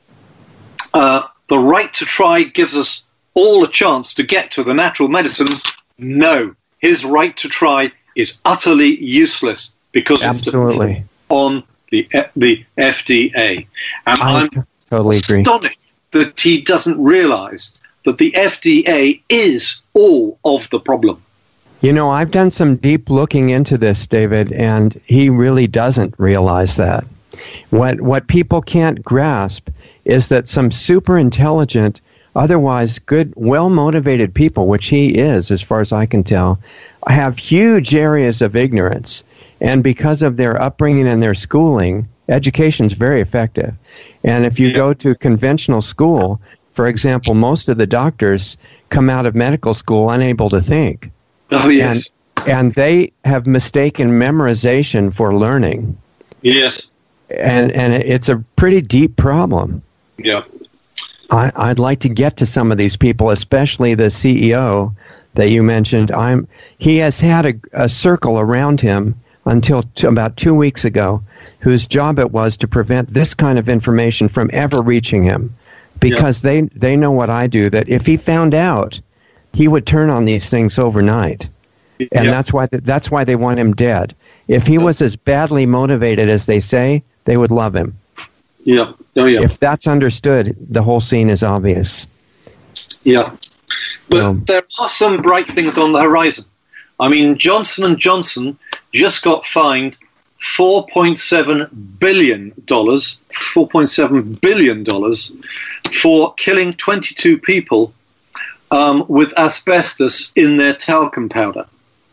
uh, the right to try gives us all a chance to get to the natural medicines. No, his right to try is utterly useless because Absolutely. it's on the the F D A. And I I'm totally agree. astonished that he doesn't realize that the F D A is all of the problem. You know, I've done some deep looking into this, David, and he really doesn't realize that. What what people can't grasp is that some super intelligent, otherwise good, well-motivated people, which he is, as far as I can tell, have huge areas of ignorance. And because of their upbringing and their schooling, education's very effective. And if you Yeah. go to conventional school, for example, most of the doctors come out of medical school unable to think. Oh, yes. And, and they have mistaken memorization for learning. Yes. And, and it's a pretty deep problem. Yeah. I, I'd like to get to some of these people, especially the C E O that you mentioned. I'm he has had a, a circle around him until t- about two weeks ago, whose job it was to prevent this kind of information from ever reaching him, because yeah. they they know what I do. That if he found out, he would turn on these things overnight, and yeah. that's why th- that's why they want him dead. If he yeah. was as badly motivated as they say, they would love him. Yeah. Oh, yeah. If that's understood, the whole scene is obvious. Yeah. But Um, there are some bright things on the horizon. I mean, Johnson and Johnson just got fined four point seven billion dollars, four point seven billion dollars for killing twenty-two people um, with asbestos in their talcum powder.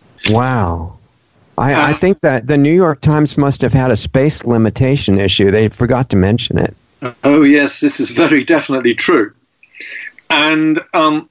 Wow. I, I think that the New York Times must have had a space limitation issue. They forgot to mention it. Oh, yes, this is very definitely true. And um,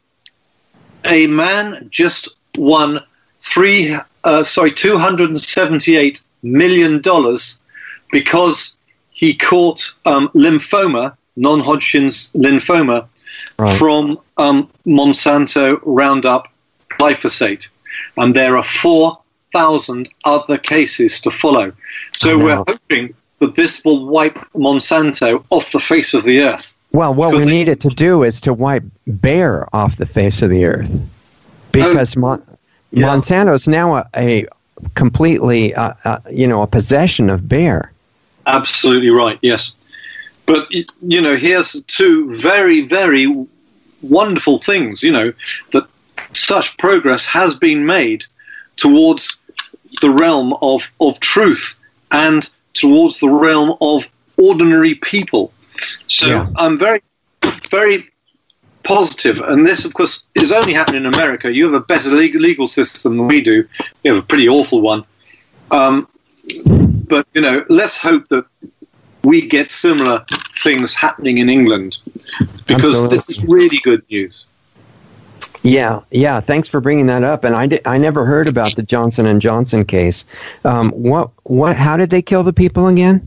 a man just won three, uh, sorry, two hundred seventy-eight million dollars because he caught um, lymphoma, non-Hodgkin's lymphoma, right. from um, Monsanto Roundup glyphosate. And there are four thousand other cases to follow. So we're hoping that this will wipe Monsanto off the face of the earth. Well, what we need it to do is to wipe Bayer off the face of the earth, because oh, Mon- yeah. Monsanto's now a, a completely, uh, uh, you know, a possession of Bayer. Absolutely right. Yes, but you know, here's two very, very wonderful things. You know, that such progress has been made towards the realm of, of truth and towards the realm of ordinary people. So yeah. I'm very, very positive. And this, of course, is only happening in America. You have a better legal, legal system than we do. You have a pretty awful one. Um, but, you know, let's hope that we get similar things happening in England, because Absolutely. This is really good news. Yeah, yeah. Thanks for bringing that up. And I, did, I never heard about the Johnson and Johnson case. Um, what, what? How did they kill the people again?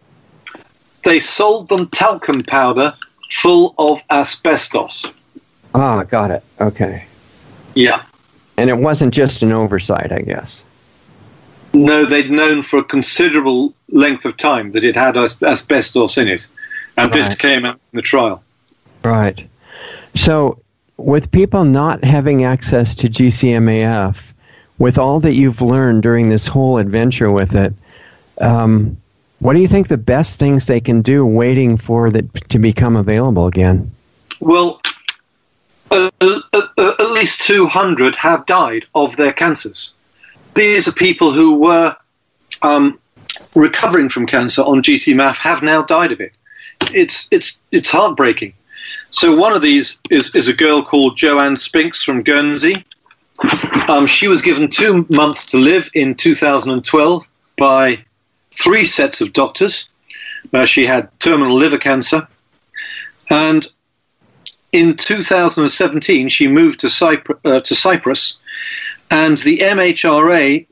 They sold them talcum powder full of asbestos. Ah, got it. Okay. Yeah. And it wasn't just an oversight, I guess. No, they'd known for a considerable length of time that it had as- asbestos in it. And right. This came out in the trial. Right. So, with people not having access to G C M A F, with all that you've learned during this whole adventure with it, um, what do you think the best things they can do waiting for it to become available again? Well, uh, uh, uh, at least two hundred have died of their cancers. These are people who were um, recovering from cancer on G C M A F, have now died of it. It's it's it's heartbreaking. So one of these is, is a girl called Joanne Spinks from Guernsey. Um, she was given two months to live in two thousand twelve by three sets of doctors. Uh, she had terminal liver cancer. And in two thousand seventeen, she moved to, Cypr- uh, to Cyprus, and the M H R A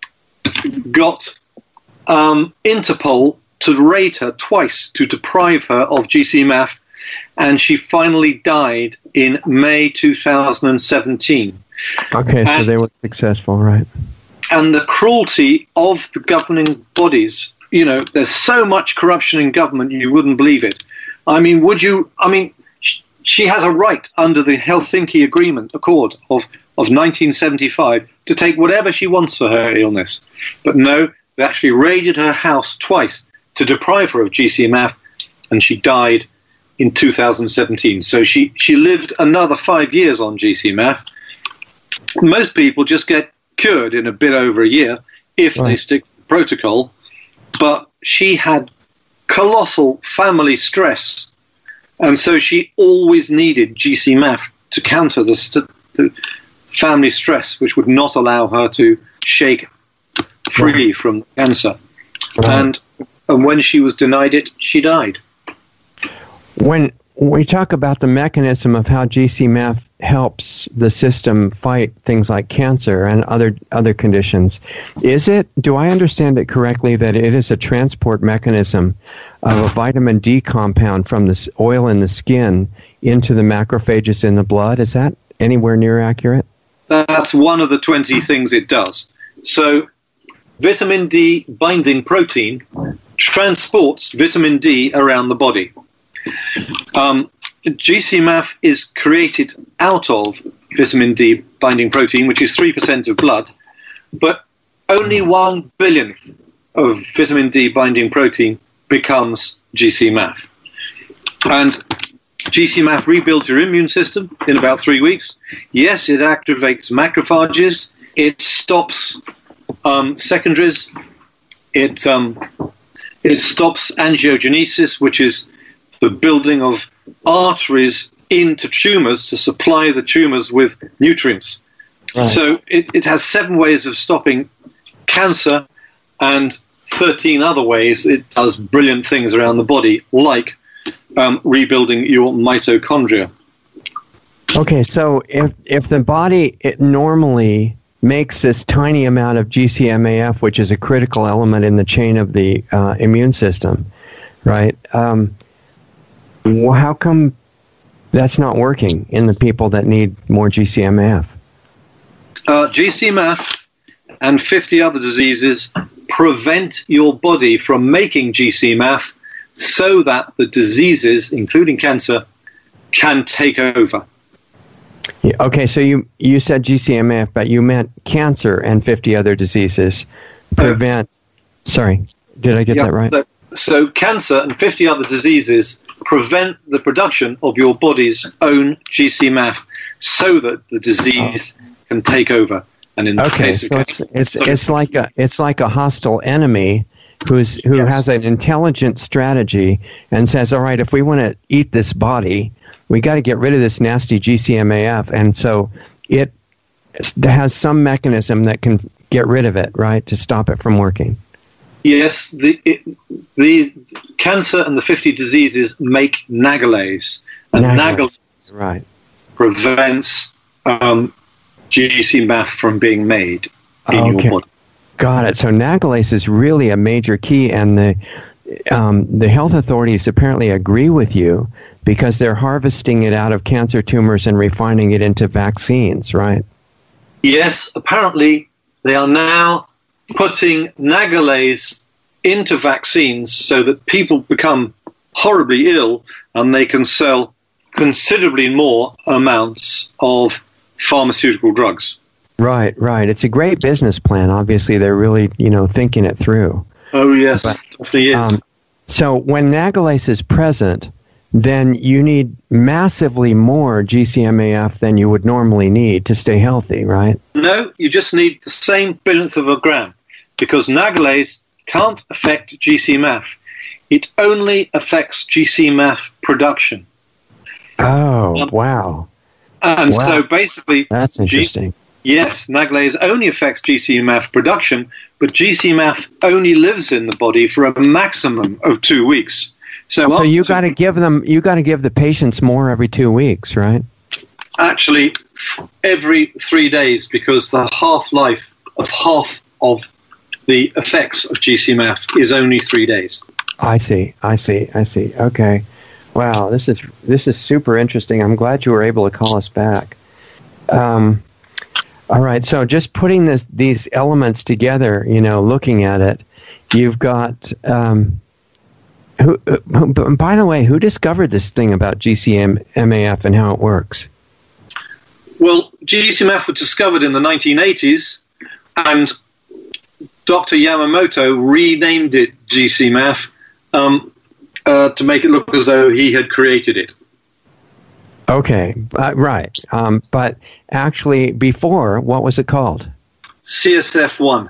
got um, Interpol to raid her twice to deprive her of G C M A F, and she finally died in May two thousand seventeen. Okay, so and, they were successful, right? And the cruelty of the governing bodies, you know, there's so much corruption in government, you wouldn't believe it. I mean, would you, I mean, sh- she has a right under the Helsinki Agreement, Accord of, of nineteen seventy-five, to take whatever she wants for her illness. But no, they actually raided her house twice to deprive her of G C M A F, and she died in two thousand seventeen. So she, she lived another five years on G C M A F. Most people just get cured in a bit over a year if right. they stick to the protocol. But she had colossal family stress, and so she always needed G C M A F to counter the, st- the family stress, which would not allow her to shake free right. from cancer. Right. And, and when she was denied it, she died. When we talk about the mechanism of how G C M A F helps the system fight things like cancer and other other conditions, is it, do I understand it correctly, that it is a transport mechanism of a vitamin D compound from the oil in the skin into the macrophages in the blood? Is that anywhere near accurate? That's one of the twenty things it does. So vitamin D binding protein transports vitamin D around the body. Um, G C M A F is created out of vitamin D binding protein, which is three percent of blood, but only one billionth of vitamin D binding protein becomes G C M A F. And G C M A F rebuilds your immune system in about three weeks. Yes, it activates macrophages. It stops um, secondaries. It um, it stops angiogenesis, which is the building of arteries into tumors to supply the tumors with nutrients. Right. So it, it has seven ways of stopping cancer and thirteen other ways it does brilliant things around the body, like um, rebuilding your mitochondria. Okay, so if, if the body it normally makes this tiny amount of G C M A F, which is a critical element in the chain of the uh, immune system, right? Um, Well, how come that's not working in the people that need more G C M A F? Uh, G C M A F and fifty other diseases prevent your body from making G C M A F so that the diseases, including cancer, can take over. Yeah, okay, so you, you said G C M A F, but you meant cancer and fifty other diseases prevent... Uh, sorry, did I get yeah, that right? So, so cancer and fifty other diseases prevent the production of your body's own G C M A F so that the disease can take over. And in the okay, case of so cancer, it's it's, it's like a it's like a hostile enemy who's who yes. has an intelligent strategy and says, all right, if we want to eat this body, we got to get rid of this nasty G C M A F, and so it has some mechanism that can get rid of it, right, to stop it from working. Yes, the it, the cancer and the fifty diseases make nagalase, and nagalase, nagalase right. prevents um, G C M A F from being made in okay. your body. Got it. So nagalase is really a major key, and the um, the health authorities apparently agree with you because they're harvesting it out of cancer tumors and refining it into vaccines, right? Yes, apparently they are now putting Nagalase into vaccines so that people become horribly ill and they can sell considerably more amounts of pharmaceutical drugs. Right, right. It's a great business plan. Obviously, they're really, you know, thinking it through. Oh, yes, but, definitely is. Um, so when Nagalase is present, then you need massively more G C M A F than you would normally need to stay healthy, right? No, you just need the same billionth of a gram, because Nagalase can't affect G C M A F. It only affects G C M A F production. Oh, um, wow. And wow. so basically... That's interesting. G- yes, Nagalase only affects G C M A F production, but G C M A F only lives in the body for a maximum of two weeks. So, so you got to give them, you got to give the patients more every two weeks, right? Actually, every three days, because the half-life of half of the effects of G C M A F is only three days. I see, I see, I see. Okay. Wow, this is this is super interesting. I'm glad you were able to call us back. Um, all right, so just putting this, these elements together, you know, looking at it, you've got... Um, Who, who, by the way, who discovered this thing about G C M A F and how it works? Well, G C M A F was discovered in the nineteen eighties, and Doctor Yamamoto renamed it G C M A F um, uh, to make it look as though he had created it. Okay, uh, right. Um, but actually, before, what was it called? C S F one.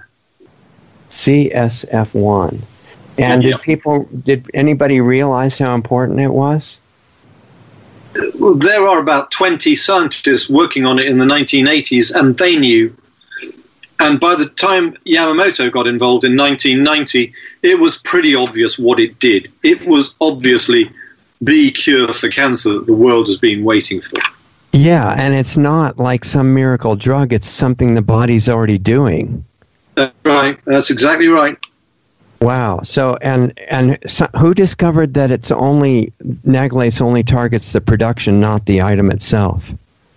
C S F one. And did people, did anybody realize how important it was? Well, there are about twenty scientists working on it in the nineteen eighties, and they knew. And by the time Yamamoto got involved in nineteen ninety, it was pretty obvious what it did. It was obviously the cure for cancer that the world has been waiting for. Yeah, and it's not like some miracle drug. It's something the body's already doing. That's right. That's exactly right. Wow. So, and and so who discovered that it's only, Nagalase only targets the production, not the item itself?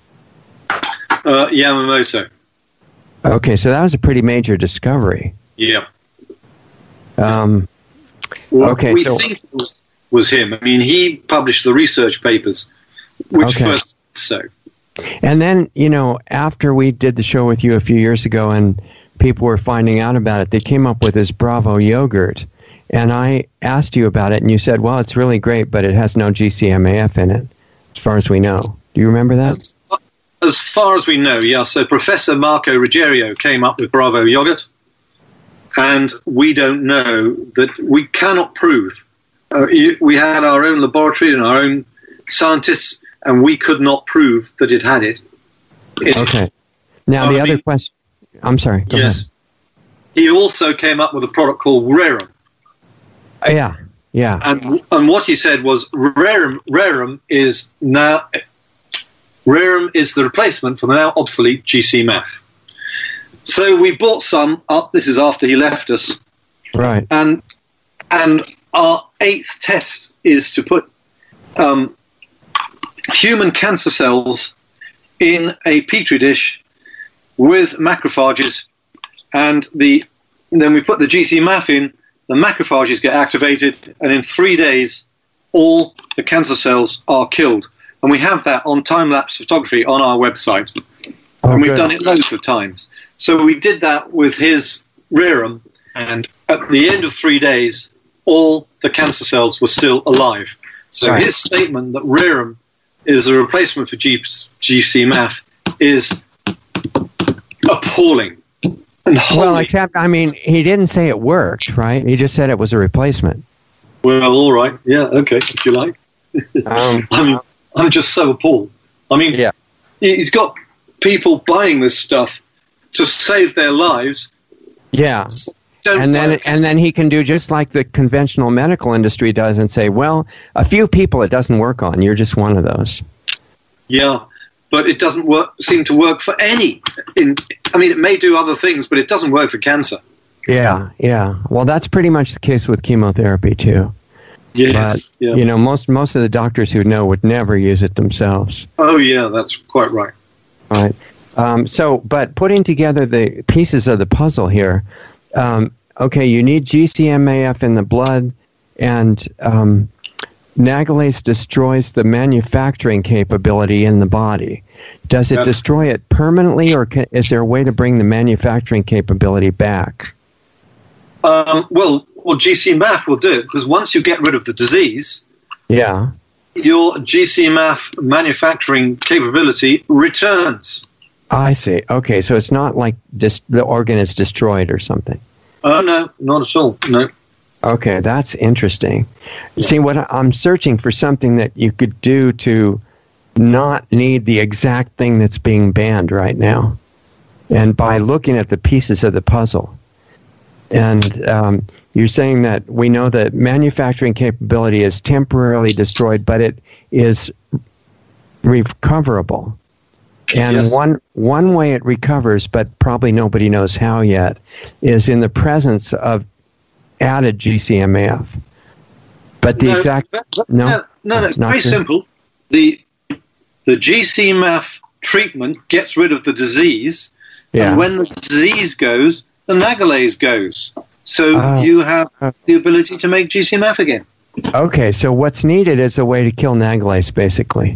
Uh, Yamamoto. Okay, so that was a pretty major discovery. Yeah. Um, well, okay, we so, think it was, was him. I mean, he published the research papers, which okay. first so. And then, you know, after we did the show with you a few years ago and people were finding out about it, they came up with this Bravo yogurt. And I asked you about it, and you said, well, it's really great, but it has no G C M A F in it, as far as we know. Do you remember that? As, as far as we know, yeah. So Professor Marco Ruggiero came up with Bravo yogurt, and we don't know that, we cannot prove. Uh, we had our own laboratory and our own scientists, and we could not prove that it had it. it okay. Now, the I other mean, question... I'm sorry. Go yes. ahead. He also came up with a product called Rerum. Uh, yeah, yeah. And and what he said was Rerum Rerum is now Rerum is the replacement for the now obsolete G C M A F. So we bought some up. This is after he left us. Right. And and our eighth test is to put um, human cancer cells in a petri dish with macrophages, and the then we put the G C M A F in, the macrophages get activated, and in three days, all the cancer cells are killed. And we have that on time-lapse photography on our website. Oh, and we've good. done it loads of times. So we did that with his Rerum, and at the end of three days, all the cancer cells were still alive. So right. his statement that Rerum is a replacement for G- GCMAF is appalling. And well, except, I mean, he didn't say it worked, right? He just said it was a replacement. Well, all right. Yeah, okay, if you like. Um, I mean, I'm just so appalled. I mean, yeah. he's got people buying this stuff to save their lives. Yeah. Don't and then like and then he can do just like the conventional medical industry does and say, well, a few people it doesn't work on. You're just one of those. Yeah, but it doesn't work. Seem to work for any. In, I mean, it may do other things, but it doesn't work for cancer. Yeah, yeah. Well, that's pretty much the case with chemotherapy too. Yes. But, yeah. you know, most most of the doctors who know would never use it themselves. Oh, yeah, that's quite right. Right. Um, so, but putting together the pieces of the puzzle here, um, okay, you need G C M A F in the blood, and um, Nagalase destroys the manufacturing capability in the body. Does it destroy it permanently, or can, is there a way to bring the manufacturing capability back? Um, well, well, G C M A F will do it, because once you get rid of the disease, yeah, your G C M A F manufacturing capability returns. I see. Okay, so it's not like dis- the organ is destroyed or something. Oh, no, not at all, no. Okay, that's interesting. Yeah. See, what I'm searching for something that you could do to not need the exact thing that's being banned right now. And by looking at the pieces of the puzzle, and um, you're saying that we know that manufacturing capability is temporarily destroyed, but it is recoverable. And yes. one one way it recovers, but probably nobody knows how yet, is in the presence of added G C M A F. But the no, exact... But, no, no, no, no, it's very true. simple. The the G C M A F treatment gets rid of the disease, yeah. and when the disease goes, the Nagalase goes. So uh, you have uh, the ability to make G C M A F again. Okay, so what's needed is a way to kill Nagalase, basically.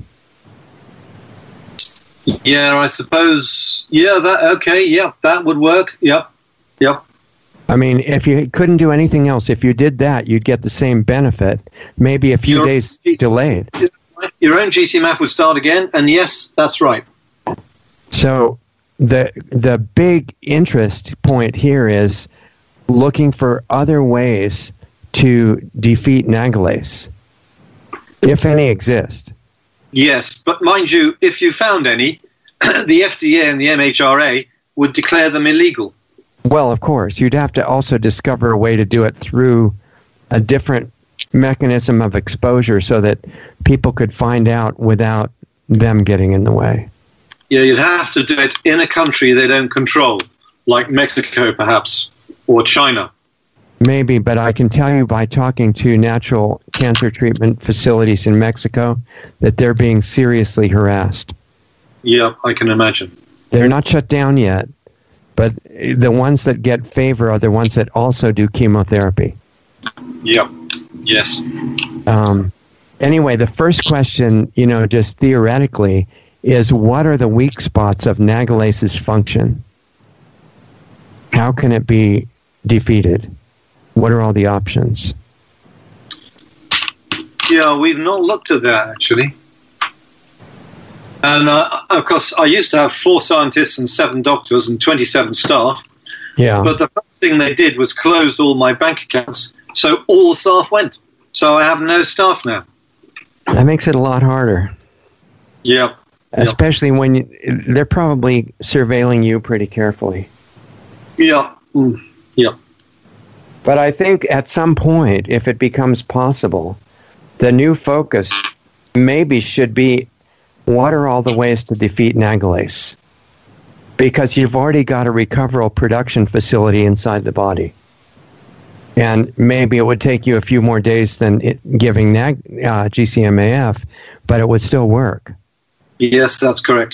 Yeah, I suppose. Yeah, that okay. Yeah, that would work. Yep, yep. I mean, if you couldn't do anything else, if you did that, you'd get the same benefit, maybe a few your, days delayed. Your own G C M A F would start again, and yes, that's right. So the the big interest point here is looking for other ways to defeat Nagalase, if any exist. Yes, but mind you, if you found any, the F D A and the M H R A would declare them illegal. Well, of course. You'd have to also discover a way to do it through a different mechanism of exposure so that people could find out without them getting in the way. Yeah, you'd have to do it in a country they don't control, like Mexico, perhaps, or China. Maybe, but I can tell you by talking to natural cancer treatment facilities in Mexico that they're being seriously harassed. Yeah, I can imagine. They're not shut down yet, but the ones that get favor are the ones that also do chemotherapy. Yep. Yes. Um, anyway, the first question, you know, just theoretically, is what are the weak spots of Nagalase's function? How can it be defeated? What are all the options? Yeah, we've not looked at that, actually. And, uh, of course, I used to have four scientists and seven doctors and twenty-seven staff. Yeah. But the first thing they did was closed all my bank accounts, so all the staff went. So I have no staff now. That makes it a lot harder. Yeah. Especially when you, they're probably surveilling you pretty carefully. Yeah. Mm. Yeah. But I think at some point, if it becomes possible, the new focus maybe should be, what are all the ways to defeat Nagalase? Because you've already got a recoverable production facility inside the body. And maybe it would take you a few more days than it, giving Nag, uh, G C M A F, but it would still work. Yes, that's correct.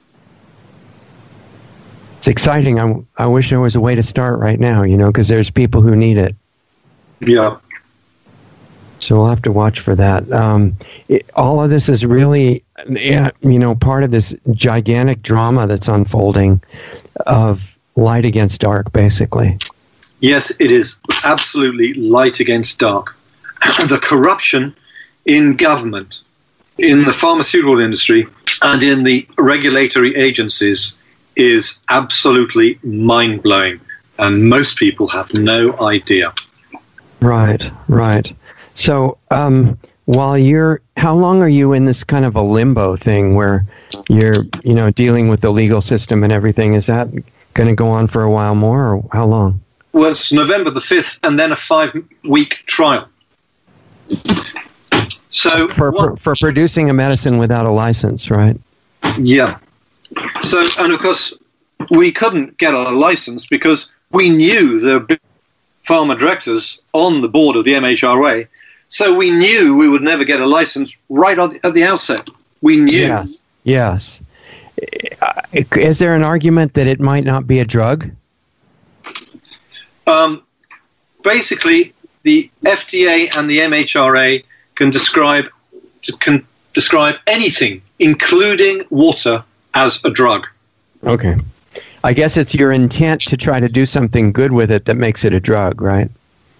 It's exciting. I, I wish there was a way to start right now, you know, because there's people who need it. Yeah. So we'll have to watch for that. Um, it, all of this is really, you know, part of this gigantic drama that's unfolding of light against dark, basically. Yes, it is absolutely light against dark. The corruption in government, in the pharmaceutical industry, and in the regulatory agencies is absolutely mind-blowing, and most people have no idea. Right, right. So, um, while you're, how long are you in this kind of a limbo thing where you're, you know, dealing with the legal system and everything? Is that going to go on for a while more, or how long? Well, it's November the fifth, and then a five-week trial. So for, for for producing a medicine without a license, right? Yeah. So, and of course, we couldn't get a license because we knew the big pharma directors on the board of the M H R A. So we knew we would never get a license right at the outset. We knew. Yes, yes. is there an argument that it might not be a drug? Um, basically, the F D A and the M H R A can describe can describe anything, including water, as a drug. Okay. I guess it's your intent to try to do something good with it that makes it a drug, right?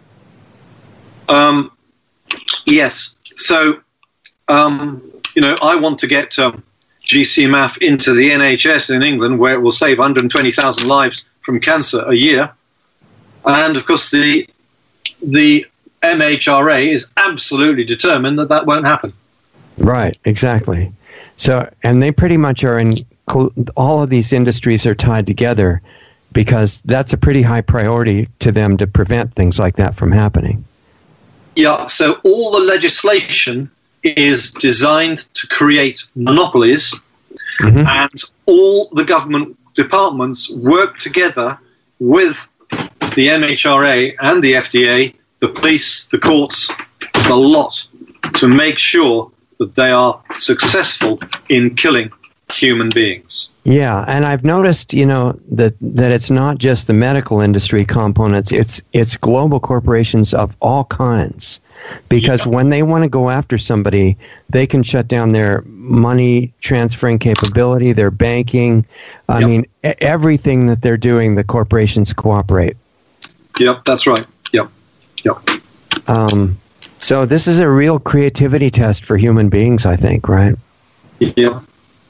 Um, yes. So, um, you know, I want to get um, G C M A F into the N H S in England, where it will save one hundred twenty thousand lives from cancer a year. And, of course, the the M H R A is absolutely determined that that won't happen. Right, exactly. So, and they pretty much are in, all of these industries are tied together because that's a pretty high priority to them to prevent things like that from happening. Yeah, so all the legislation is designed to create monopolies, mm-hmm. and all the government departments work together with the M H R A and the F D A, the police, the courts, the lot, to make sure that they are successful in killing human beings. Yeah, and I've noticed, you know, that that it's not just the medical industry components, it's it's global corporations of all kinds. Because yeah. when they want to go after somebody, they can shut down their money transferring capability, their banking. I yep. mean, everything that they're doing, the corporations cooperate. Yep, that's right. Yep, yep. Um, so this is a real creativity test for human beings, I think, right? Yeah.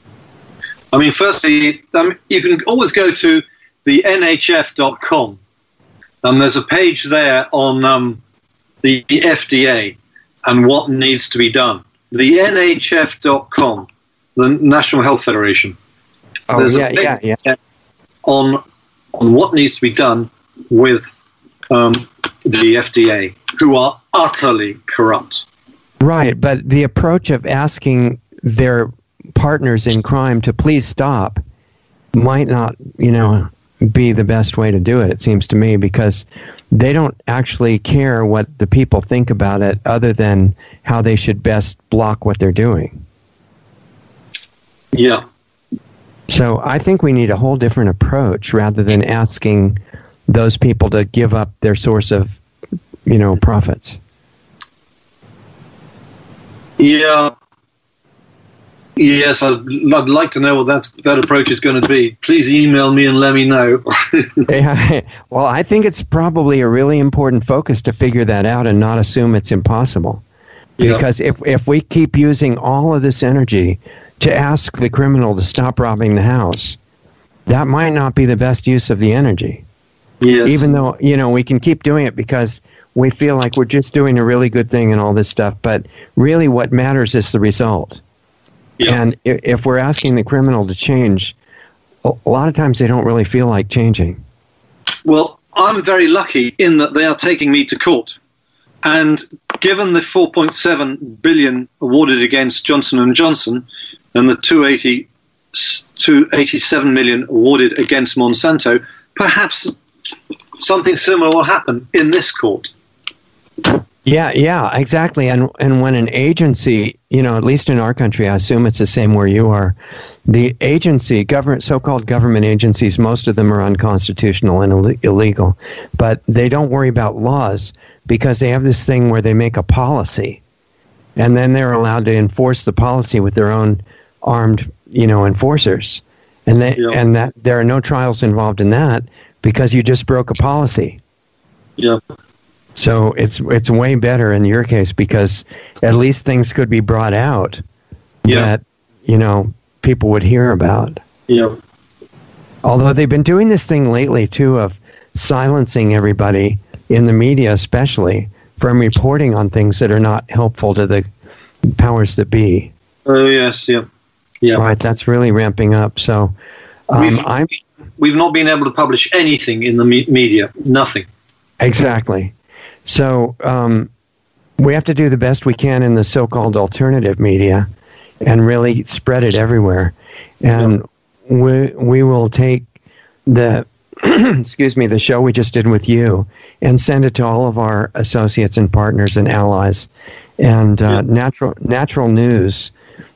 I mean, firstly, um, you can always go to the N H F dot com, and there's a page there on um, the F D A and what needs to be done. The N H F dot com, the National Health Federation. Oh, there's yeah, a page yeah, yeah. On, on what needs to be done with um, the F D A, who are utterly corrupt. Right, but the approach of asking their partners in crime to please stop might not, you know, be the best way to do it, it seems to me, because they don't actually care what the people think about it other than how they should best block what they're doing. Yeah. So I think we need a whole different approach rather than asking those people to give up their source of, you know, profits. Yeah. Yes, I'd, I'd like to know what that's, that approach is going to be. Please email me and let me know. Yeah, well, I think it's probably a really important focus to figure that out and not assume it's impossible. Yeah. Because if, if we keep using all of this energy to ask the criminal to stop robbing the house, that might not be the best use of the energy. Yes. Even though, you know, we can keep doing it because we feel like we're just doing a really good thing and all this stuff, but really what matters is the result. Yeah. And if we're asking the criminal to change, a lot of times they don't really feel like changing. Well, I'm very lucky in that they are taking me to court. And given the four point seven billion dollars awarded against Johnson and Johnson and the two hundred eighty-seven million dollars awarded against Monsanto, perhaps something similar will happen in this court. Yeah, yeah, exactly. And and when an agency, you know, at least in our country, I assume it's the same where you are, the agency, government, so-called government agencies, most of them are unconstitutional and Ill- illegal, but they don't worry about laws because they have this thing where they make a policy, and then they're allowed to enforce the policy with their own armed, you know, enforcers, and they yeah. and that there are no trials involved in that because you just broke a policy. Yeah. So it's it's way better in your case because at least things could be brought out yeah. that, you know, people would hear about. Yeah. Although they've been doing this thing lately, too, of silencing everybody in the media especially from reporting on things that are not helpful to the powers that be. Oh, yes, yeah. yeah. Right, that's really ramping up. So um, we've, I'm, we've not been able to publish anything in the me- media, nothing. Exactly. So um, we have to do the best we can in the so-called alternative media and really spread it everywhere. And yeah. we we will take the excuse me the show we just did with you and send it to all of our associates and partners and allies. And uh, yeah. natural natural news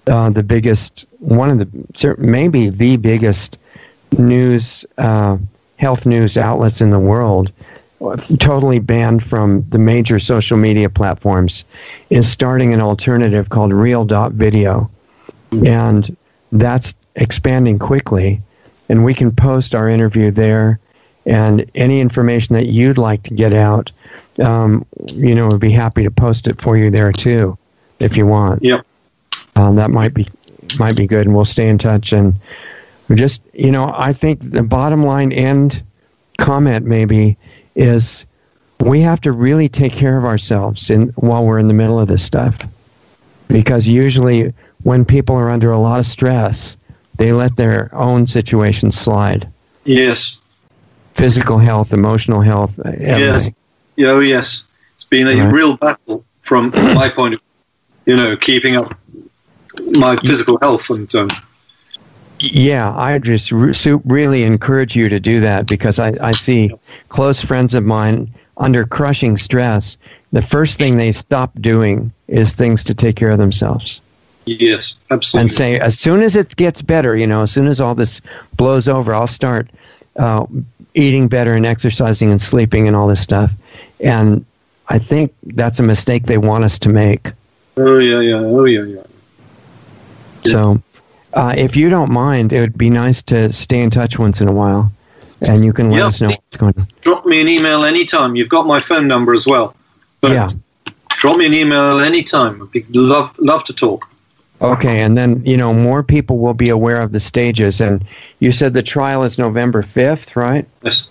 uh, the biggest, one of the, maybe the biggest news, uh, health news outlets in the world, totally banned from the major social media platforms, is starting an alternative called Real dot Video. And that's expanding quickly. And we can post our interview there. And any information that you'd like to get out, um, you know, we'd be happy to post it for you there too, if you want. Yep. Um, that might be might be good, and we'll stay in touch. And we just, you know, I think the bottom line end comment maybe is we have to really take care of ourselves in while we're in the middle of this stuff, because usually when people are under a lot of stress, they let their own situation slide. Yes. Physical health, emotional health, everything. Yes. Oh, yes. It's been a right. real battle from my point of view, you know, keeping up my physical health. And um, yeah, I just re- really encourage you to do that, because I, I see close friends of mine under crushing stress. The first thing they stop doing is things to take care of themselves. Yes, absolutely. And say, as soon as it gets better, you know, as soon as all this blows over, I'll start uh, eating better and exercising and sleeping and all this stuff. And I think that's a mistake they want us to make. Oh, yeah, yeah. Oh, yeah, yeah. So uh, if you don't mind, it would be nice to stay in touch once in a while. And you can let yeah, us know what's going on. Drop me an email anytime. You've got my phone number as well. But yeah. Drop me an email anytime. I'd be love, love to talk. Okay, and then, you know, more people will be aware of the stages. And you said the trial is November fifth, right? Yes.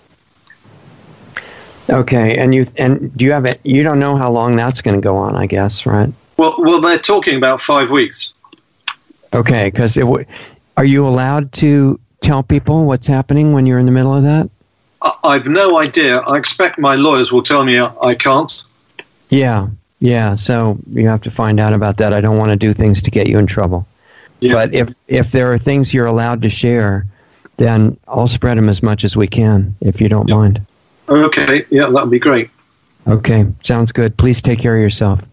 Okay, and you and do you have it? You don't know how long that's going to go on, I guess, right? Well, well, they're talking about five weeks. Okay, because it w- are you allowed to tell people what's happening when you're in the middle of that? I, I've no idea. I expect my lawyers will tell me I, I can't. Yeah, yeah. So you have to find out about that. I don't want to do things to get you in trouble. Yeah. But if if there are things you're allowed to share, then I'll spread them as much as we can, if you don't Yep. mind. Okay, yeah, that would be great. Okay, sounds good. Please take care of yourself.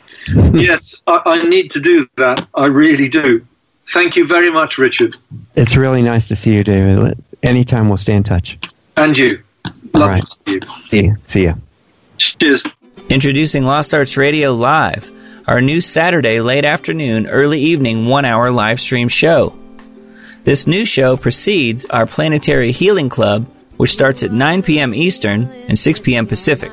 Yes, I, I need to do that. I really do. Thank you very much, Richard. It's really nice to see you, David. Anytime, we'll stay in touch. And you. All Love right. to see you. See you. See ya. Cheers. Introducing Lost Arts Radio Live, our new Saturday late afternoon, early evening one-hour live stream show. This new show precedes our Planetary Healing Club, which starts at nine p.m. Eastern and six p.m. Pacific.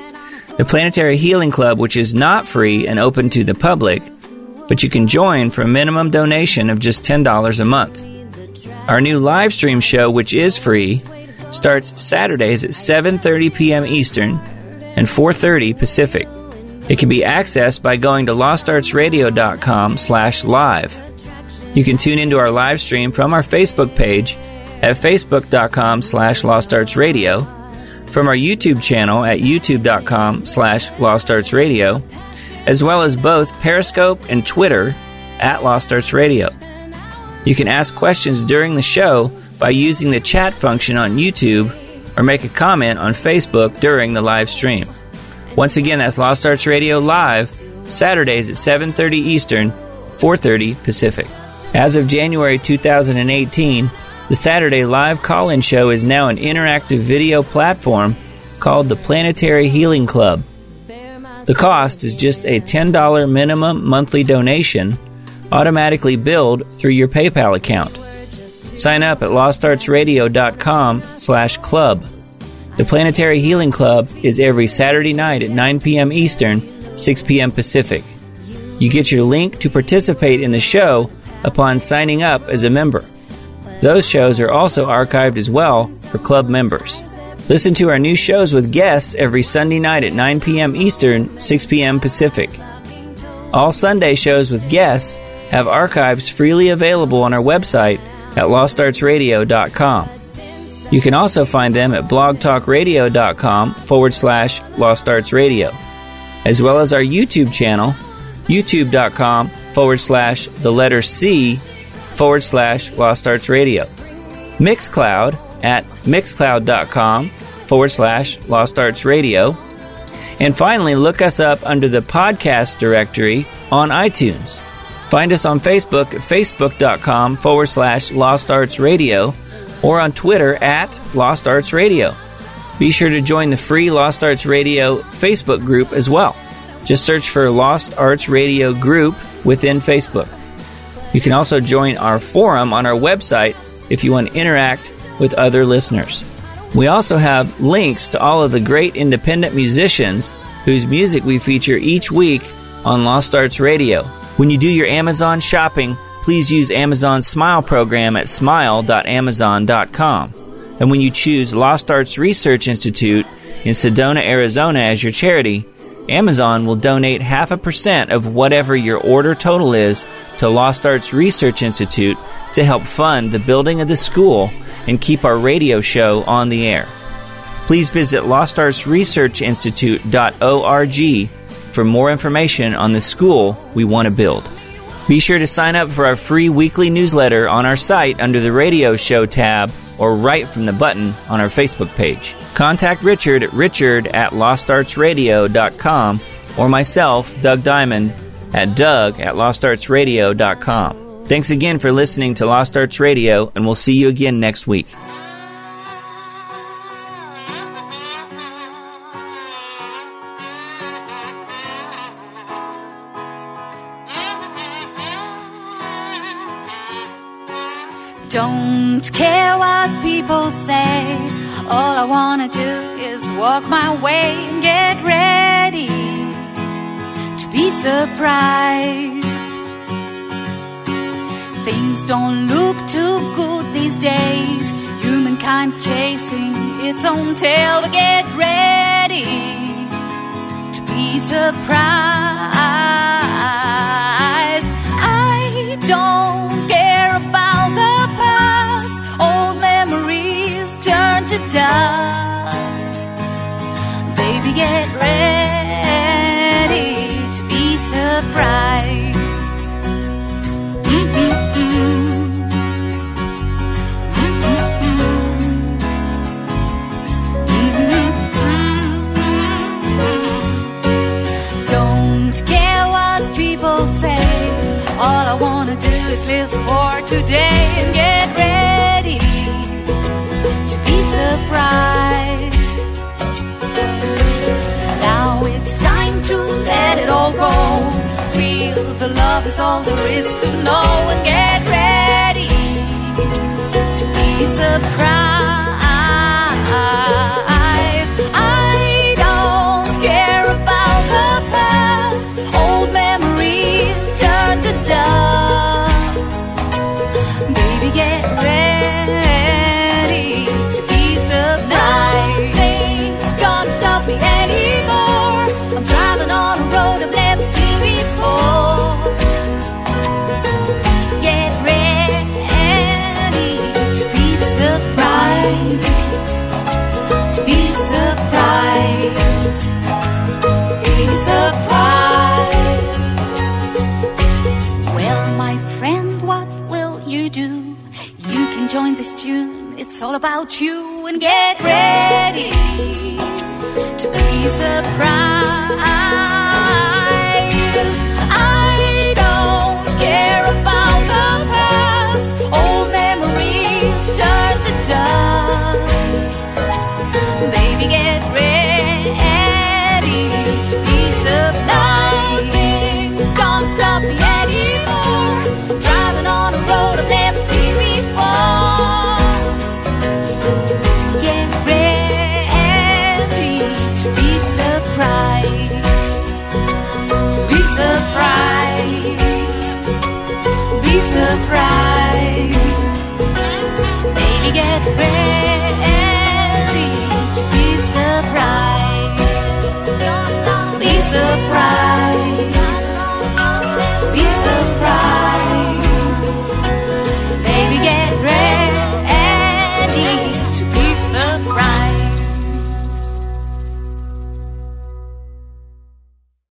The Planetary Healing Club, which is not free and open to the public, but you can join for a minimum donation of just ten dollars a month. Our new live stream show, which is free, starts Saturdays at seven thirty p.m. Eastern and four thirty Pacific. It can be accessed by going to lostartsradio.com slash live. You can tune into our live stream from our Facebook page at facebook.com slash lostartsradio, from our YouTube channel at youtube.com slash lostartsradio, as well as both Periscope and Twitter at Lost Arts Radio. You can ask questions during the show by using the chat function on YouTube or make a comment on Facebook during the live stream. Once again, that's Lost Arts Radio Live, Saturdays at seven thirty Eastern, four thirty Pacific. As of January two thousand eighteen, the Saturday live call-in show is now an interactive video platform called the Planetary Healing Club. The cost is just a ten dollars minimum monthly donation, automatically billed through your PayPal account. Sign up at lostartsradio.com slash club. The Planetary Healing Club is every Saturday night at nine p.m. Eastern, six p.m. Pacific. You get your link to participate in the show upon signing up as a member. Those shows are also archived as well for club members. Listen to our new shows with guests every Sunday night at nine p.m. Eastern, six p.m. Pacific. All Sunday shows with guests have archives freely available on our website at lostartsradio dot com. You can also find them at blogtalkradio.com forward slash lostartsradio, as well as our YouTube channel, youtube.com forward slash the letter C forward slash Lost Arts Radio. Mixcloud at mixcloud.com forward slash Lost Arts Radio. And finally, look us up under the podcast directory on iTunes. Find us on Facebook at facebook.com forward slash Lost Arts Radio or on Twitter at Lost Arts Radio. Be sure to join the free Lost Arts Radio Facebook group as well. Just search for Lost Arts Radio Group within Facebook. You can also join our forum on our website if you want to interact with other listeners. We also have links to all of the great independent musicians whose music we feature each week on Lost Arts Radio. When you do your Amazon shopping, please use Amazon's Smile program at smile dot amazon dot com. And when you choose Lost Arts Research Institute in Sedona, Arizona as your charity, Amazon will donate half a percent of whatever your order total is to Lost Arts Research Institute to help fund the building of the school and keep our radio show on the air. Please visit lost arts research institute dot org for more information on the school we want to build. Be sure to sign up for our free weekly newsletter on our site under the Radio Show tab or right from the button on our Facebook page. Contact Richard at richard at lost arts radio dot com or myself, Doug Diamond, at doug at lost arts radio dot com. Thanks again for listening to Lost Arts Radio, and we'll see you again next week. Don't care what people say. All I wanna do is walk my way and get ready to be surprised. Things don't look too good these days. Humankind's chasing its own tail. But get ready to be surprised. I don't care about the past. Old memories turn to dust. Baby, get ready to be surprised. All I wanna do is live for today and get ready to be surprised. Now it's time to let it all go. Feel the love is all there is to know and get ready to be surprised. I don't care about the past. Old memories turn to dust. Baby, get ready to be surprised. Nothing's gonna stop me anymore. I'm driving on a road I've never seen before. Get ready to be surprised. To be surprised. Be surprised. Well, my friend, what will you do? You can join this tune. It's all about you. And get ready to be surprised.